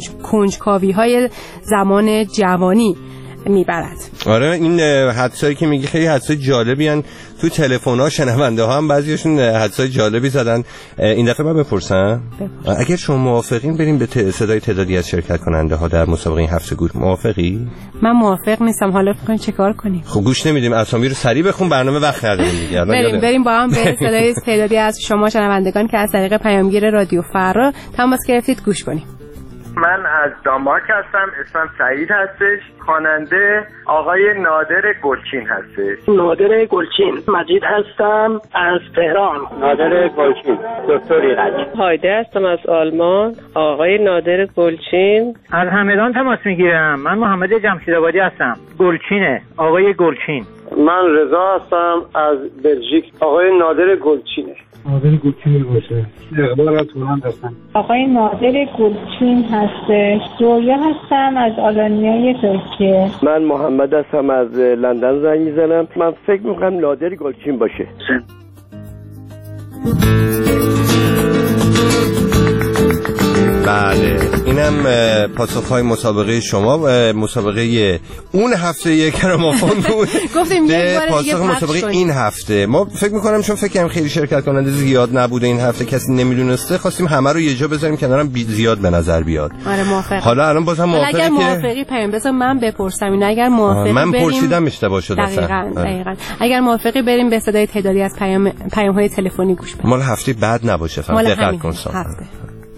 کنجکاوی‌های زمان جوانی میبرد. آره این حدسایی که میگی خیلی حدسای جالبی هن. تو تلفن‌ها شنونده ها هم بعضیشون حدسای جالبی زدن. این دفعه من بپرسم اگر شما موافقین بریم به صدای تعدادی از شرکت کننده ها در مسابقه این هفته گور. موافقی؟ من موافق نیستم. حالا فکر کنید چه کار کنیم؟ خب گوش نمیدیم، اسامی رو سریع بخون، برنامه وقت نداریم دیگه. بریم با هم به صدای تعدادی از شما شنوندگان که از طریق پیامگیر رادیو فرا تماس گرفتید گوش کنیم. من از دانمارک هستم، اسمم سعید هستش. خواننده آقای نادر گلچین هستش. نادر گلچین. مجید هستم از تهران. نادر گلچین. دکتر ایرج. هایده هستم از آلمان. آقای نادر گلچین. از همدان تماس میگیرم. من محمد جمشیدآبادی هستم. گلچینه. آقای گلچین. من رضا هستم از بلژیک. آقای نادر گلچینه. نادر گلچین باشه. اقبال از هلند هستم. آقای نادر گلچین هستش. رویا هستم از آلانیای ترکیه. من محمد هستم از لندن زنگ میزنم. من فکر میکنم نادر گلچین باشه. بله اینم پاسخهای مسابقه شما. مسابقه اون هفته یک گرامافون بود. گفتیم به پاسخ مسابقه این هفته ما فکر میکنم چون فکر کنم خیلی شرکت کننده زیاد نبوده این هفته، کسی نمیدونسته، خواستیم همه رو یه جا بذاریم کنارم زیاد به نظر بیاد. آره موافقم. حالا الان بازم موافقی اگر موافقی پیام بذار من بپرسم این اگر موافقی من پرسیدم اشتباه شد دقیقاً. اگر موافقی بریم به صدای تعدادی از پیام‌های تلفنی گوش بدیم. مال هفته بعد نباشه، فقط دقت کن.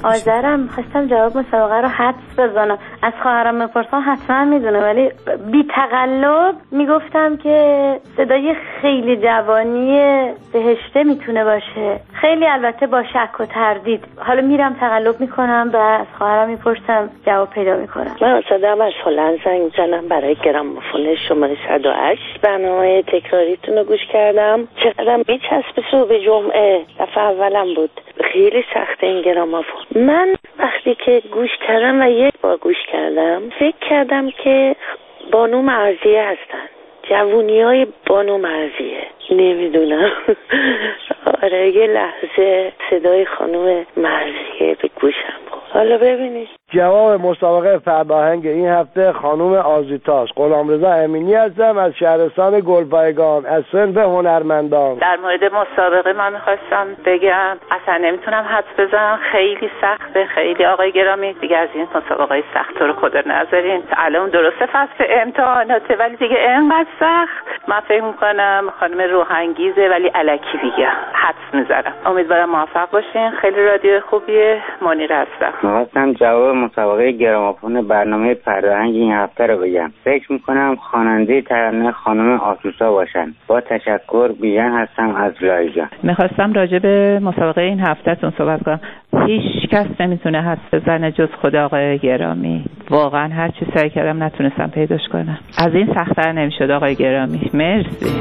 آذرم خواستم جواب مسابقه رو حدس بزنم. از خواهرم بپرسم حتما میدونه، ولی بی تقلب میگفتم که صدای خیلی جوانی بهشته میتونه باشه. خیلی البته با شک و تردید. حالا میرم تقلب میکنم و از خواهرم میپرسم، جواب پیدا میکنم. من صدام از هلند زنگ میزنم برای گرامافون شماره 108. برنامه تکراریتون رو گوش کردم. چقدر میچسبه صبح جمعه. دفعه اولم بود. خیلی سخته این گرامافون. من وقتی که گوش کردم و یک بار گوش کردم فکر کردم که بانو مرضیه هستن، جوونیای بانو مرضیه. نمیدونم. آره یه لحظه صدای خانم مرضیه به گوشم خورد. حالا ببینید جواب مسابقه فرهنگ این هفته خانم آزیتاست. غلامرضا امینی هستم از شهرستان گلپایگان از صنف هنرمندان. در مورد مسابقه من میخواستم بگم اصلا نمیتونم حدس بزنم، خیلی سخته. خیلی آقای گرامی دیگه از این مسابقه سخت رو خدا نذارین. الان درسته فصل امتحاناته ولی دیگه اینقدر سخت. من فکر میکنم خانم روحانگیزه ولی الکی دیگه حدس میزنم. امیدوارم موفق باشین. خیلی رادیو خوبیه. منیر هستم. می‌خواستم جواب مسابقه گرامافون برنامه فرهنگ این هفته رو بگم. فکر میکنم خواننده ترانه خانم آسوسا باشن. با تشکر، بیژن هستم از لایجا. میخواستم راجع به مسابقه این هفتهتون صحبت کنم. هیچ کس نمیتونه حدس بزنه جز خود آقای گرامی. واقعا هر چی سعی کردم نتونستم پیداش کنم. از این سخت‌تر نمیشد آقای گرامی. مرسی.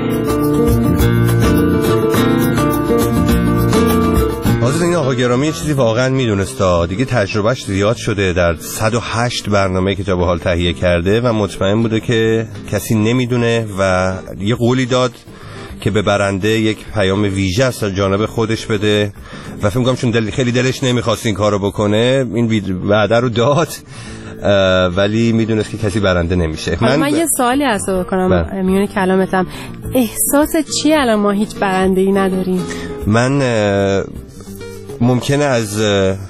حاضر این آقا گرامی یه چیزی واقعا میدونستا دیگه، تجربهش زیاد شده، در 108 برنامه که جواب حال تهیه کرده و مطمئن بوده که کسی نمیدونه و یه قولی داد که به برنده یک پیام ویژه از جانب خودش بده و فکر می‌کنم چون خیلی دلش نمیخواست این کارو بکنه این وعده رو داد، ولی میدونست که کسی برنده نمیشه. من یه سوالی عرض کنم میون کلامتم، احساس چیه الان ما هیچ برنده‌ای نداریم؟ من ممکنه از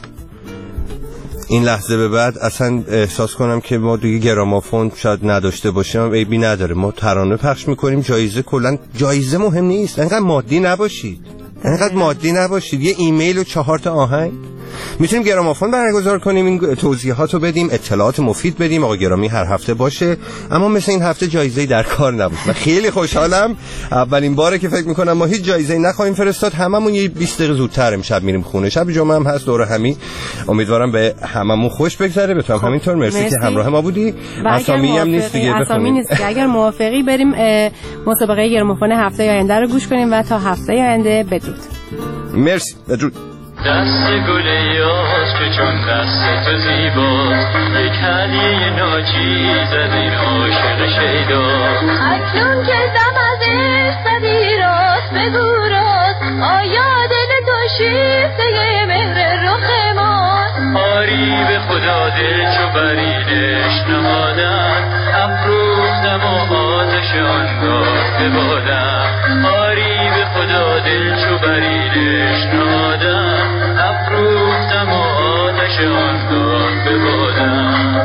این لحظه به بعد اصلا احساس کنم که ما دیگه گرامافون شاید نداشته باشیم، عیبی نداره. ما ترانه پخش میکنیم، جایزه کلا جایزه مهم نیست، انقدر مادی نباشید. یه ایمیل و 4 تا آهنگ میتونیم گرامافون برگزار کنیم، این توضیحاتو بدیم، اطلاعات مفید بدیم، آقا گرامی هر هفته باشه، اما مثل این هفته جایزه‌ای در کار نباشه. من خیلی خوشحالم، اولین باره که فکر میکنم ما هیچ جایزه‌ای نخواهیم فرستاد. هممون یه 20 دقیقه زودتر امشب میریم خونه، شب جمعه هم هست دور همی. امیدوارم به هممون خوش بگذره. به تو هم همینطور. مرسی که همراه ما بودی. اسامی هم نیست دیگه، اسامی نیست. اگر موافقی بریم مسابقه گرامافون هفته آینده رو گوش کنیم و تا هفته آینده بدرود. مرسی. بدرود. دست گل یاس که چون دست تو زیباست، یک هدیه ناچیز از این عاشق شیدا. اکنون که دم از عشق راست بگو راست، آیا دل تو شیفته مهر رخ ماست؟ آری به خدا دل چو بریدش نهادن، افروختم و آتش آنگاه ببادم. آری به خدا دل چو بریدش نهادن، افروختم و آتش آنگاه ببادم.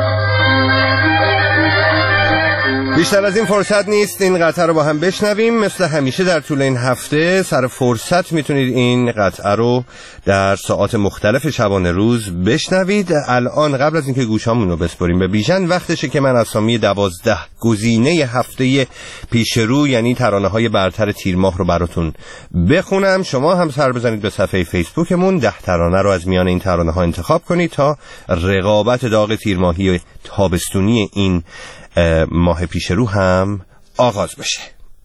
بیشتر از این فرصت نیست این قطعه رو با هم بشنویم. مثل همیشه در طول این هفته سر فرصت میتونید این قطعه رو در ساعات مختلف شبانه روز بشنوید. الان قبل از اینکه گوشامون رو بسپاریم به بیژن، وقتشه که من اسامی 12 گزینه هفته پیش رو، یعنی ترانه های برتر تیر ماه رو براتون بخونم. شما هم سر بزنید به صفحه فیسبوکمون، 10 ترانه رو از میان این ترانه ها انتخاب کنید تا رقابت داغ تیر ماهی تابستونی این ماه پیش رو هم آغاز بشه.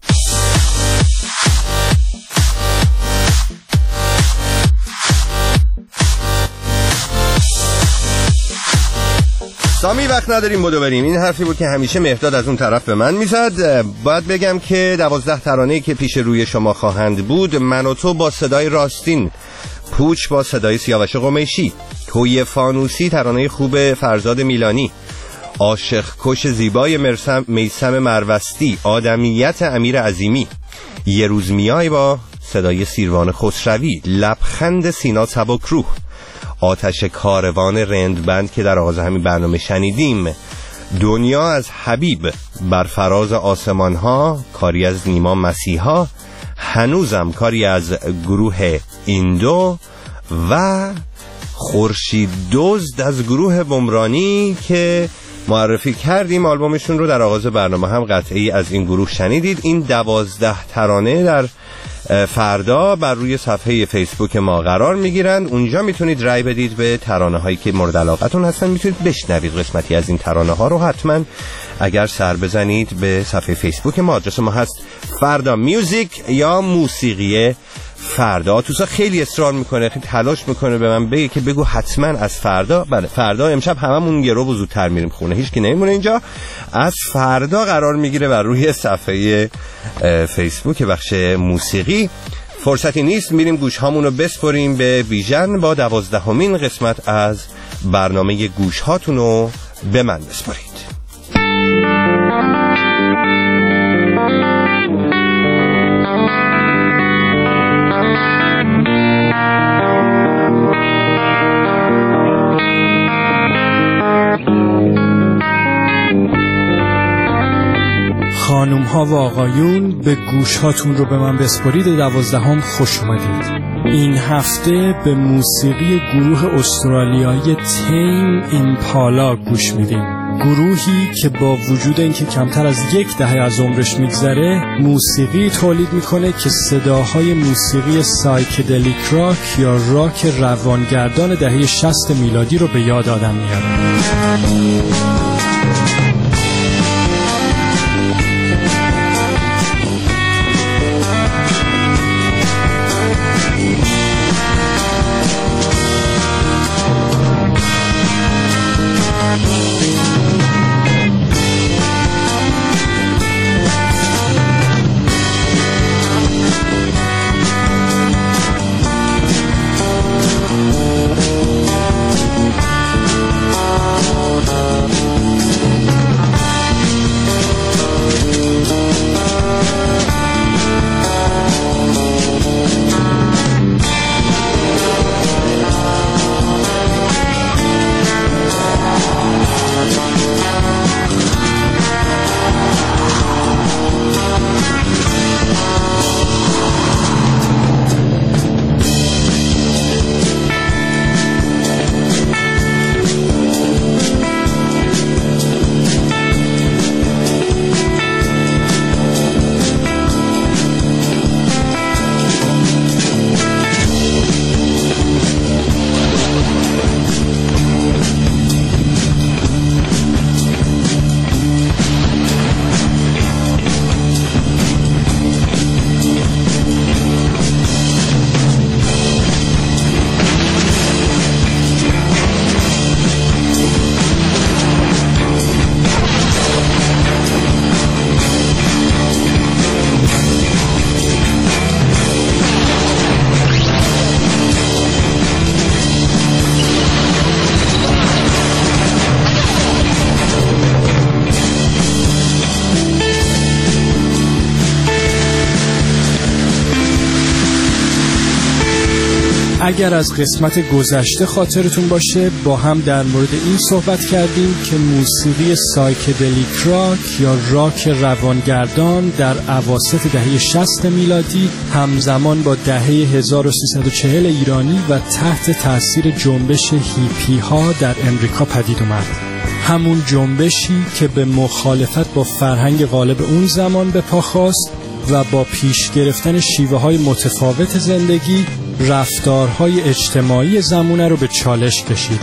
سامی وقت نداریم بدو بریم. این حرفی بود که همیشه مهداد از اون طرف به من میزد. باید بگم که 12 ترانه‌ای که پیش روی شما خواهند بود: من و تو با صدای راستین، پوچ با صدای سیاوش قمیشی، توی فانوسی ترانه خوب فرزاد میلانی، عاشق کش زیبای میثم مروستی، آدمیت امیر عظیمی، یه روز میای با صدای سیروان خسروی، لبخند سینا سبکروح، آتش کاروان رندبند که در آغاز همین برنامه شنیدیم، دنیا از حبیب، بر فراز آسمان ها کاری از نیما مسیحا، هنوزم کاری از گروه ایندو و خورشید دزد از گروه بمرانی که معرفی کردیم آلبومشون رو در آغاز برنامه. هم قطعی از این گروه شنیدید. این 12 ترانه در فردا بر روی صفحه فیسبوک ما قرار میگیرن. اونجا میتونید رای بدید به ترانه هایی که مورد علاقتون هستن. میتونید بشنوید قسمتی از این ترانه ها رو. حتما اگر سر بزنید به صفحه فیسبوک ما، آدرس ما هست فردا میوزیک یا موسیقی فردا. آتوسا خیلی اصرار میکنه، خیلی تلاش میکنه به من بگه که بگو حتما از فردا. بله فردا امشب هممون یه رو زودتر میریم خونه، هیچ کی نمیمونه اینجا. از فردا قرار میگیره بر روی صفحه فیسبوک بخش موسیقی. فرصتی نیست، میریم گوش هامون رو بسپریم به ویژن با 12مین قسمت از برنامه گوش هاتون رو به من بسپرید. خانوم ها و آقایون، به گوش هاتون رو به من بسپرید 12 خوش اومدید. این هفته به موسیقی گروه استرالیایی تیم ایمپالا گوش میدیم. گروهی که با وجود اینکه کمتر از 10 از عمرش میگذره، موسیقی تولید میکنه که صداهای موسیقی سایکدلیک راک یا راک روانگردان دهه 60 میلادی رو به یاد آدم میاره. اگر از قسمت گذشته خاطرتون باشه، با هم در مورد این صحبت کردیم که موسیقی سایکدلیک راک یا راک روانگردان در اواسط دهه 60 میلادی همزمان با دهه 1340 ایرانی و تحت تاثیر جنبش هیپی ها در امریکا پدید اومد. همون جنبشی که به مخالفت با فرهنگ غالب اون زمان به پا خواست و با پیش گرفتن شیوه های متفاوت زندگی رفتارهای اجتماعی زمونه رو به چالش کشید.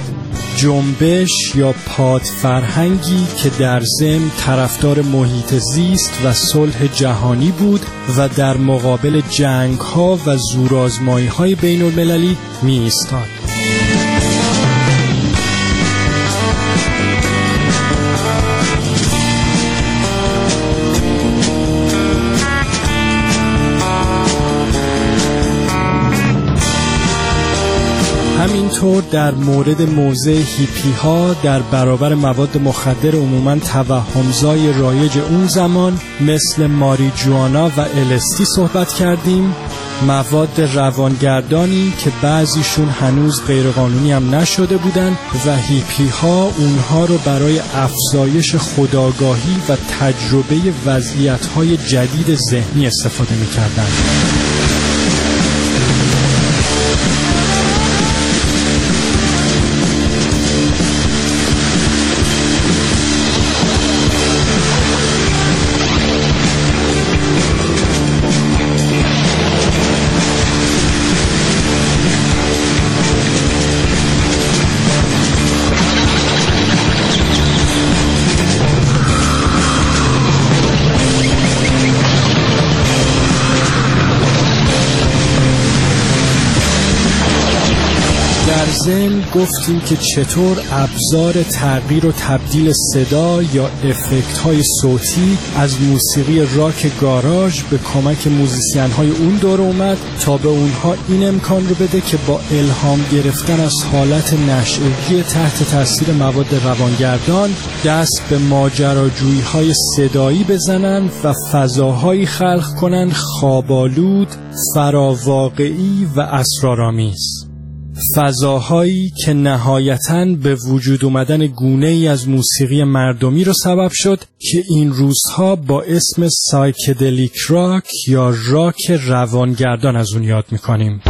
جنبش یا پاد فرهنگی که در ضمن طرفدار محیط زیست و صلح جهانی بود و در مقابل جنگ‌ها و زورآزمایی‌های بین‌المللی می‌ایستاد. همینطور در مورد موضع هیپی ها در برابر مواد مخدر عموماً توهمزای رایج اون زمان مثل ماریجوانا و LSD صحبت کردیم. مواد روانگردانی که بعضیشون هنوز غیرقانونی هم نشده بودن و هیپی ها اونها رو برای افزایش خودآگاهی و تجربه وضعیت های جدید ذهنی استفاده می‌کردن. ضمن گفتیم که چطور ابزار تغییر و تبدیل صدا یا افکت‌های صوتی از موسیقی راک گاراژ به کمک موزیسین‌های اون دور اومد تا به اونها این امکان رو بده که با الهام گرفتن از حالت نشئگی تحت تاثیر مواد روانگردان دست به ماجراجویی‌های صدایی بزنن و فضاهایی خلق کنن خواب‌آلود، فراواقعی و اسرارآمیز. فضاهایی که نهایتاً به وجود اومدن گونه‌ای از موسیقی مردمی رو سبب شد که این روزها با اسم سایکدلیک راک یا راک روانگردان از اون یاد می‌کنیم.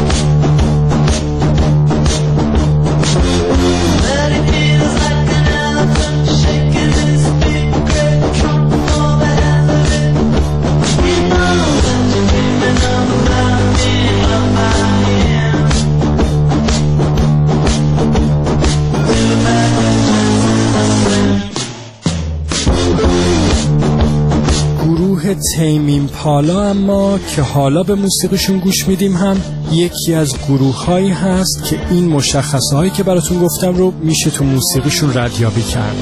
تیم ایمپالا اما که حالا به موسیقیشون گوش میدیم هم یکی از گروه‌هایی هست که این مشخصه‌هایی که براتون گفتم رو میشه تو موسیقیشون ردیابی کرد.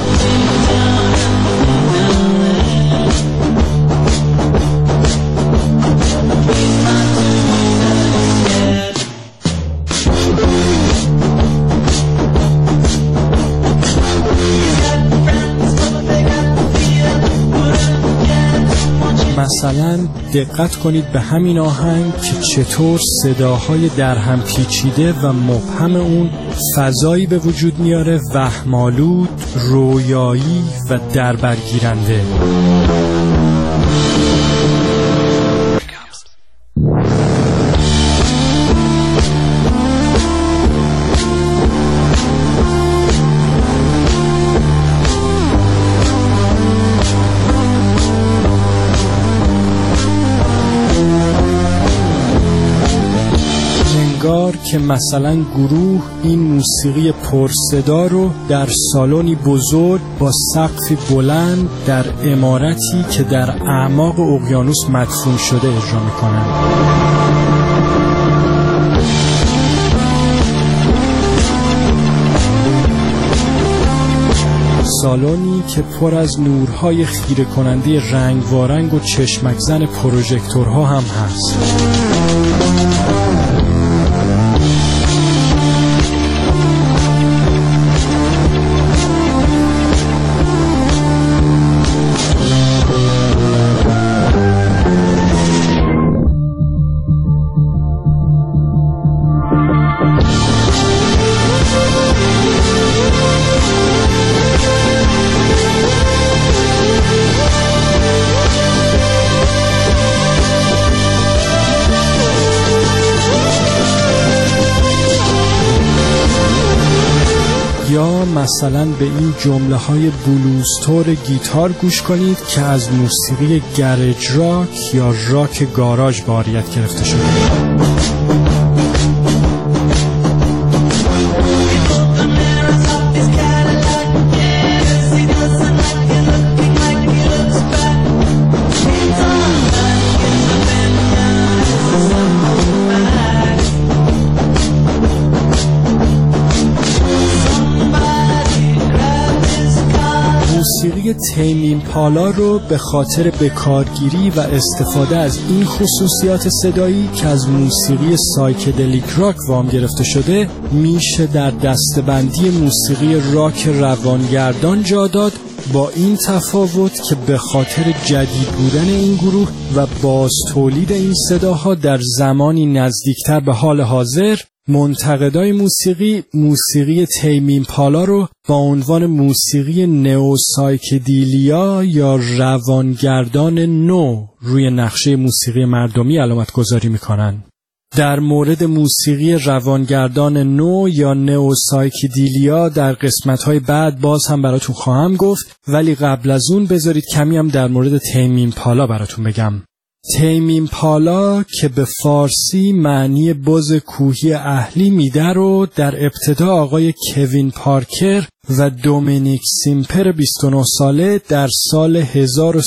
مثلا دقت کنید به همین آهنگ که چطور صداهای در هم پیچیده و مبهم اون فضایی به وجود میاره وهم‌آلود، رویایی و دربرگیرنده. که مثلا گروه این موسیقی پرصدا رو در سالنی بزرگ با سقفی بلند در عمارتی که در اعماق اقیانوس مدفون شده اجرا میکنن. سالنی که پر از نورهای خیره کننده رنگوارنگ و چشمک زن پروژکتورها هم هست. یا مثلا به این جمله های بلوزتور گیتار گوش کنید که از موسیقی گرج راک یا راک گاراژ واریت گرفته شده. موسیقی تیم ایمپالا رو به خاطر بکارگیری و استفاده از این خصوصیات صدایی که از موسیقی سایکدلیک راک وام گرفته شده میشه در دسته‌بندی موسیقی راک روانگردان جا داد، با این تفاوت که به خاطر جدید بودن این گروه و باز تولید این صداها در زمانی نزدیکتر به حال حاضر، منتقدای موسیقی تیم ایمپالا رو با عنوان موسیقی نئوسایکدیلیا یا روانگردان نو روی نقشه موسیقی مردمی علامت گذاری میکنن. در مورد موسیقی روانگردان نو یا نئوسایکدیلیا در قسمت‌های بعد باز هم براتون خواهم گفت، ولی قبل از اون بذارید کمی هم در مورد تیم ایمپالا براتون بگم. تیم ایمپالا که به فارسی معنی بز کوهی اهلی میده رو در ابتدا آقای کوین پارکر و دومینیک سیمپر 29 ساله در سال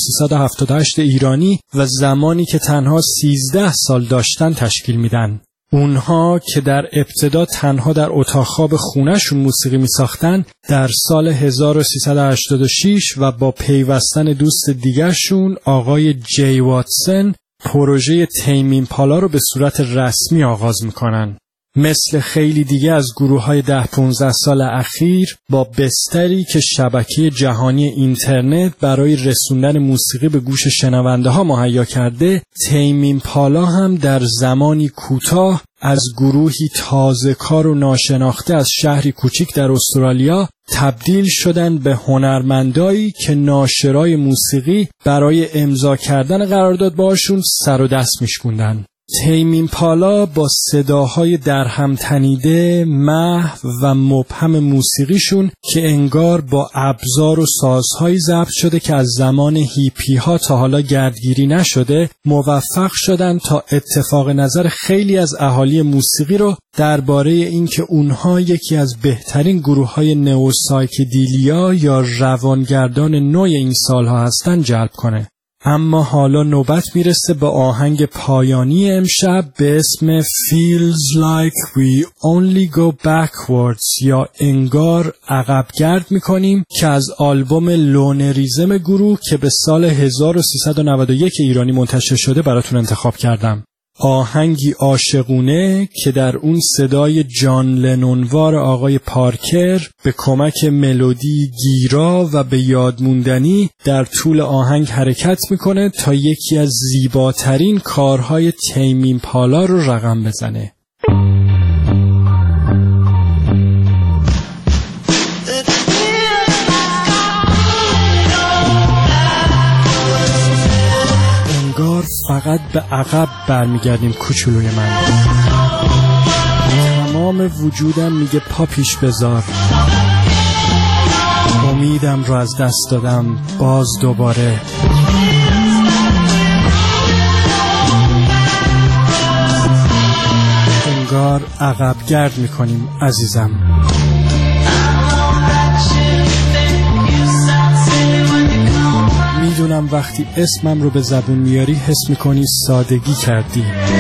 1378 ایرانی و زمانی که تنها 13 سال داشتن تشکیل میدن. اونها که در ابتدا تنها در اتاق خواب خونه‌شون موسیقی می‌ساختن، در سال 1386 و با پیوستن دوست دیگرشون آقای جی واتسون پروژه تیم ایمپالا رو به صورت رسمی آغاز می‌کنن. مثل خیلی دیگه از گروه‌های 10-15 سال اخیر با بستری که شبکه جهانی اینترنت برای رسوندن موسیقی به گوش شنونده ها مهیا کرده، تیم ایمپالا هم در زمانی کوتاه از گروهی تازه کار و ناشناخته از شهری کوچیک در استرالیا تبدیل شدن به هنرمندایی که ناشرای موسیقی برای امضا کردن قرارداد باشون سر و دست میشکوندن. تیم ایمپالا با صداهای درهم تنیده، محو و مبهم موسیقیشون که انگار با ابزار و سازهایی ضبط شده که از زمان هیپی ها تا حالا گردگیری نشده، موفق شدن تا اتفاق نظر خیلی از اهالی موسیقی رو درباره اینکه اونها یکی از بهترین گروه‌های نئوسایکدیلیا یا روانگردان نوع این سالها هستن جلب کنه. اما حالا نوبت میرسه به آهنگ پایانی امشب به اسم Feels Like We Only Go Backwards یا انگار عقب گرد میکنیم که از آلبوم لونریزم گروه که به سال 1391 ایرانی منتشر شده براتون انتخاب کردم. آهنگی عاشقونه که در اون صدای جان لنونوار آقای پارکر به کمک ملودی گیرا و به یادموندنی در طول آهنگ حرکت میکنه تا یکی از زیباترین کارهای تیم ایمپالا رو رقم بزنه. فقط به عقب برمیگردیم کوچولوی من. تمام وجودم میگه پا پیش بذار. امیدم رو از دست دادم باز دوباره. انگار عقب گرد میکنیم عزیزم. میدونم وقتی اسمم رو به زبون میاری حس میکنی سادگی کردی،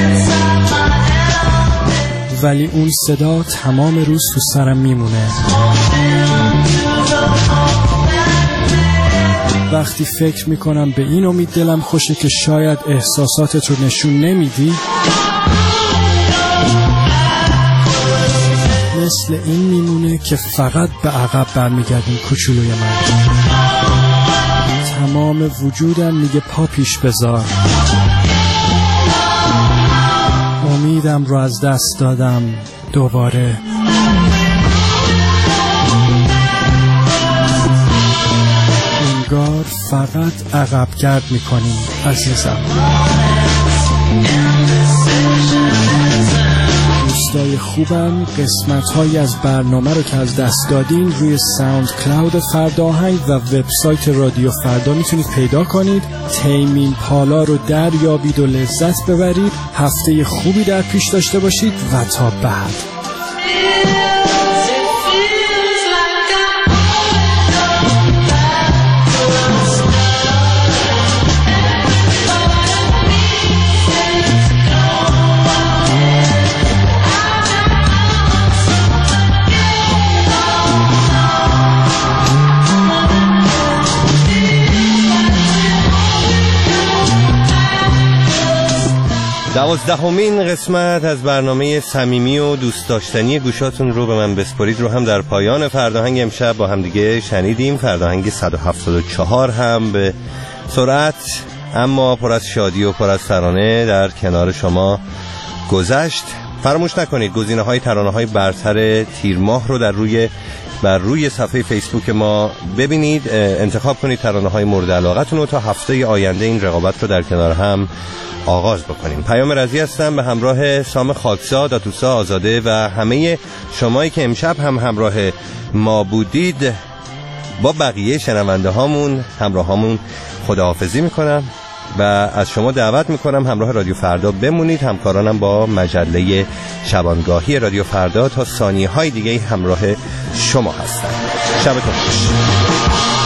ولی اون صدا تمام روز تو سرم میمونه. وقتی فکر میکنم به این امید دلم خوشه که شاید احساساتت رو نشون نمیدی، مثل این میمونه که فقط به عقب برمیگردیم کوچولوی من. تمام وجودم میگه پا پیش بذار. امیدم رو از دست دادم دوباره. انگار فقط عقب گرد میکنیم عزیزم. دوستای خوبم، قسمت‌هایی از برنامه رو که از دست دادین روی ساوند کلاود فرداهنگ و وبسایت رادیو فردا میتونید پیدا کنید. تیم ایمپالا رو دریابید و لذت ببرید. هفته خوبی در پیش داشته باشید و تا بعد. دوازدهمین قسمت از برنامه صمیمی و دوست داشتنی گوشاتون رو به من بسپارید رو هم در پایان فرداهنگ امشب با هم دیگه شنیدیم. فرداهنگ 174 هم به سرعت اما پر از شادی و پر از ترانه در کنار شما گذشت. فراموش نکنید گزینه‌های ترانه‌های برتر تیر ماه رو بر روی صفحه فیسبوک ما ببینید، انتخاب کنید ترانه‌های مورد علاقتون رو تا هفته آینده این رقابت رو در کنار هم آغاز بکنیم. پیام رضی هستم به همراه سام خاکزاد، آتوسا آزاده و همه شمایی که امشب هم همراه ما بودید. با بقیه شنونده هامون خداحافظی میکنم و از شما دعوت میکنم همراه رادیو فردا بمونید. همکارانم با مجله شبانگاهی رادیو فردا تا ثانیه‌های دیگه همراه شما هستن. شبتون خوش.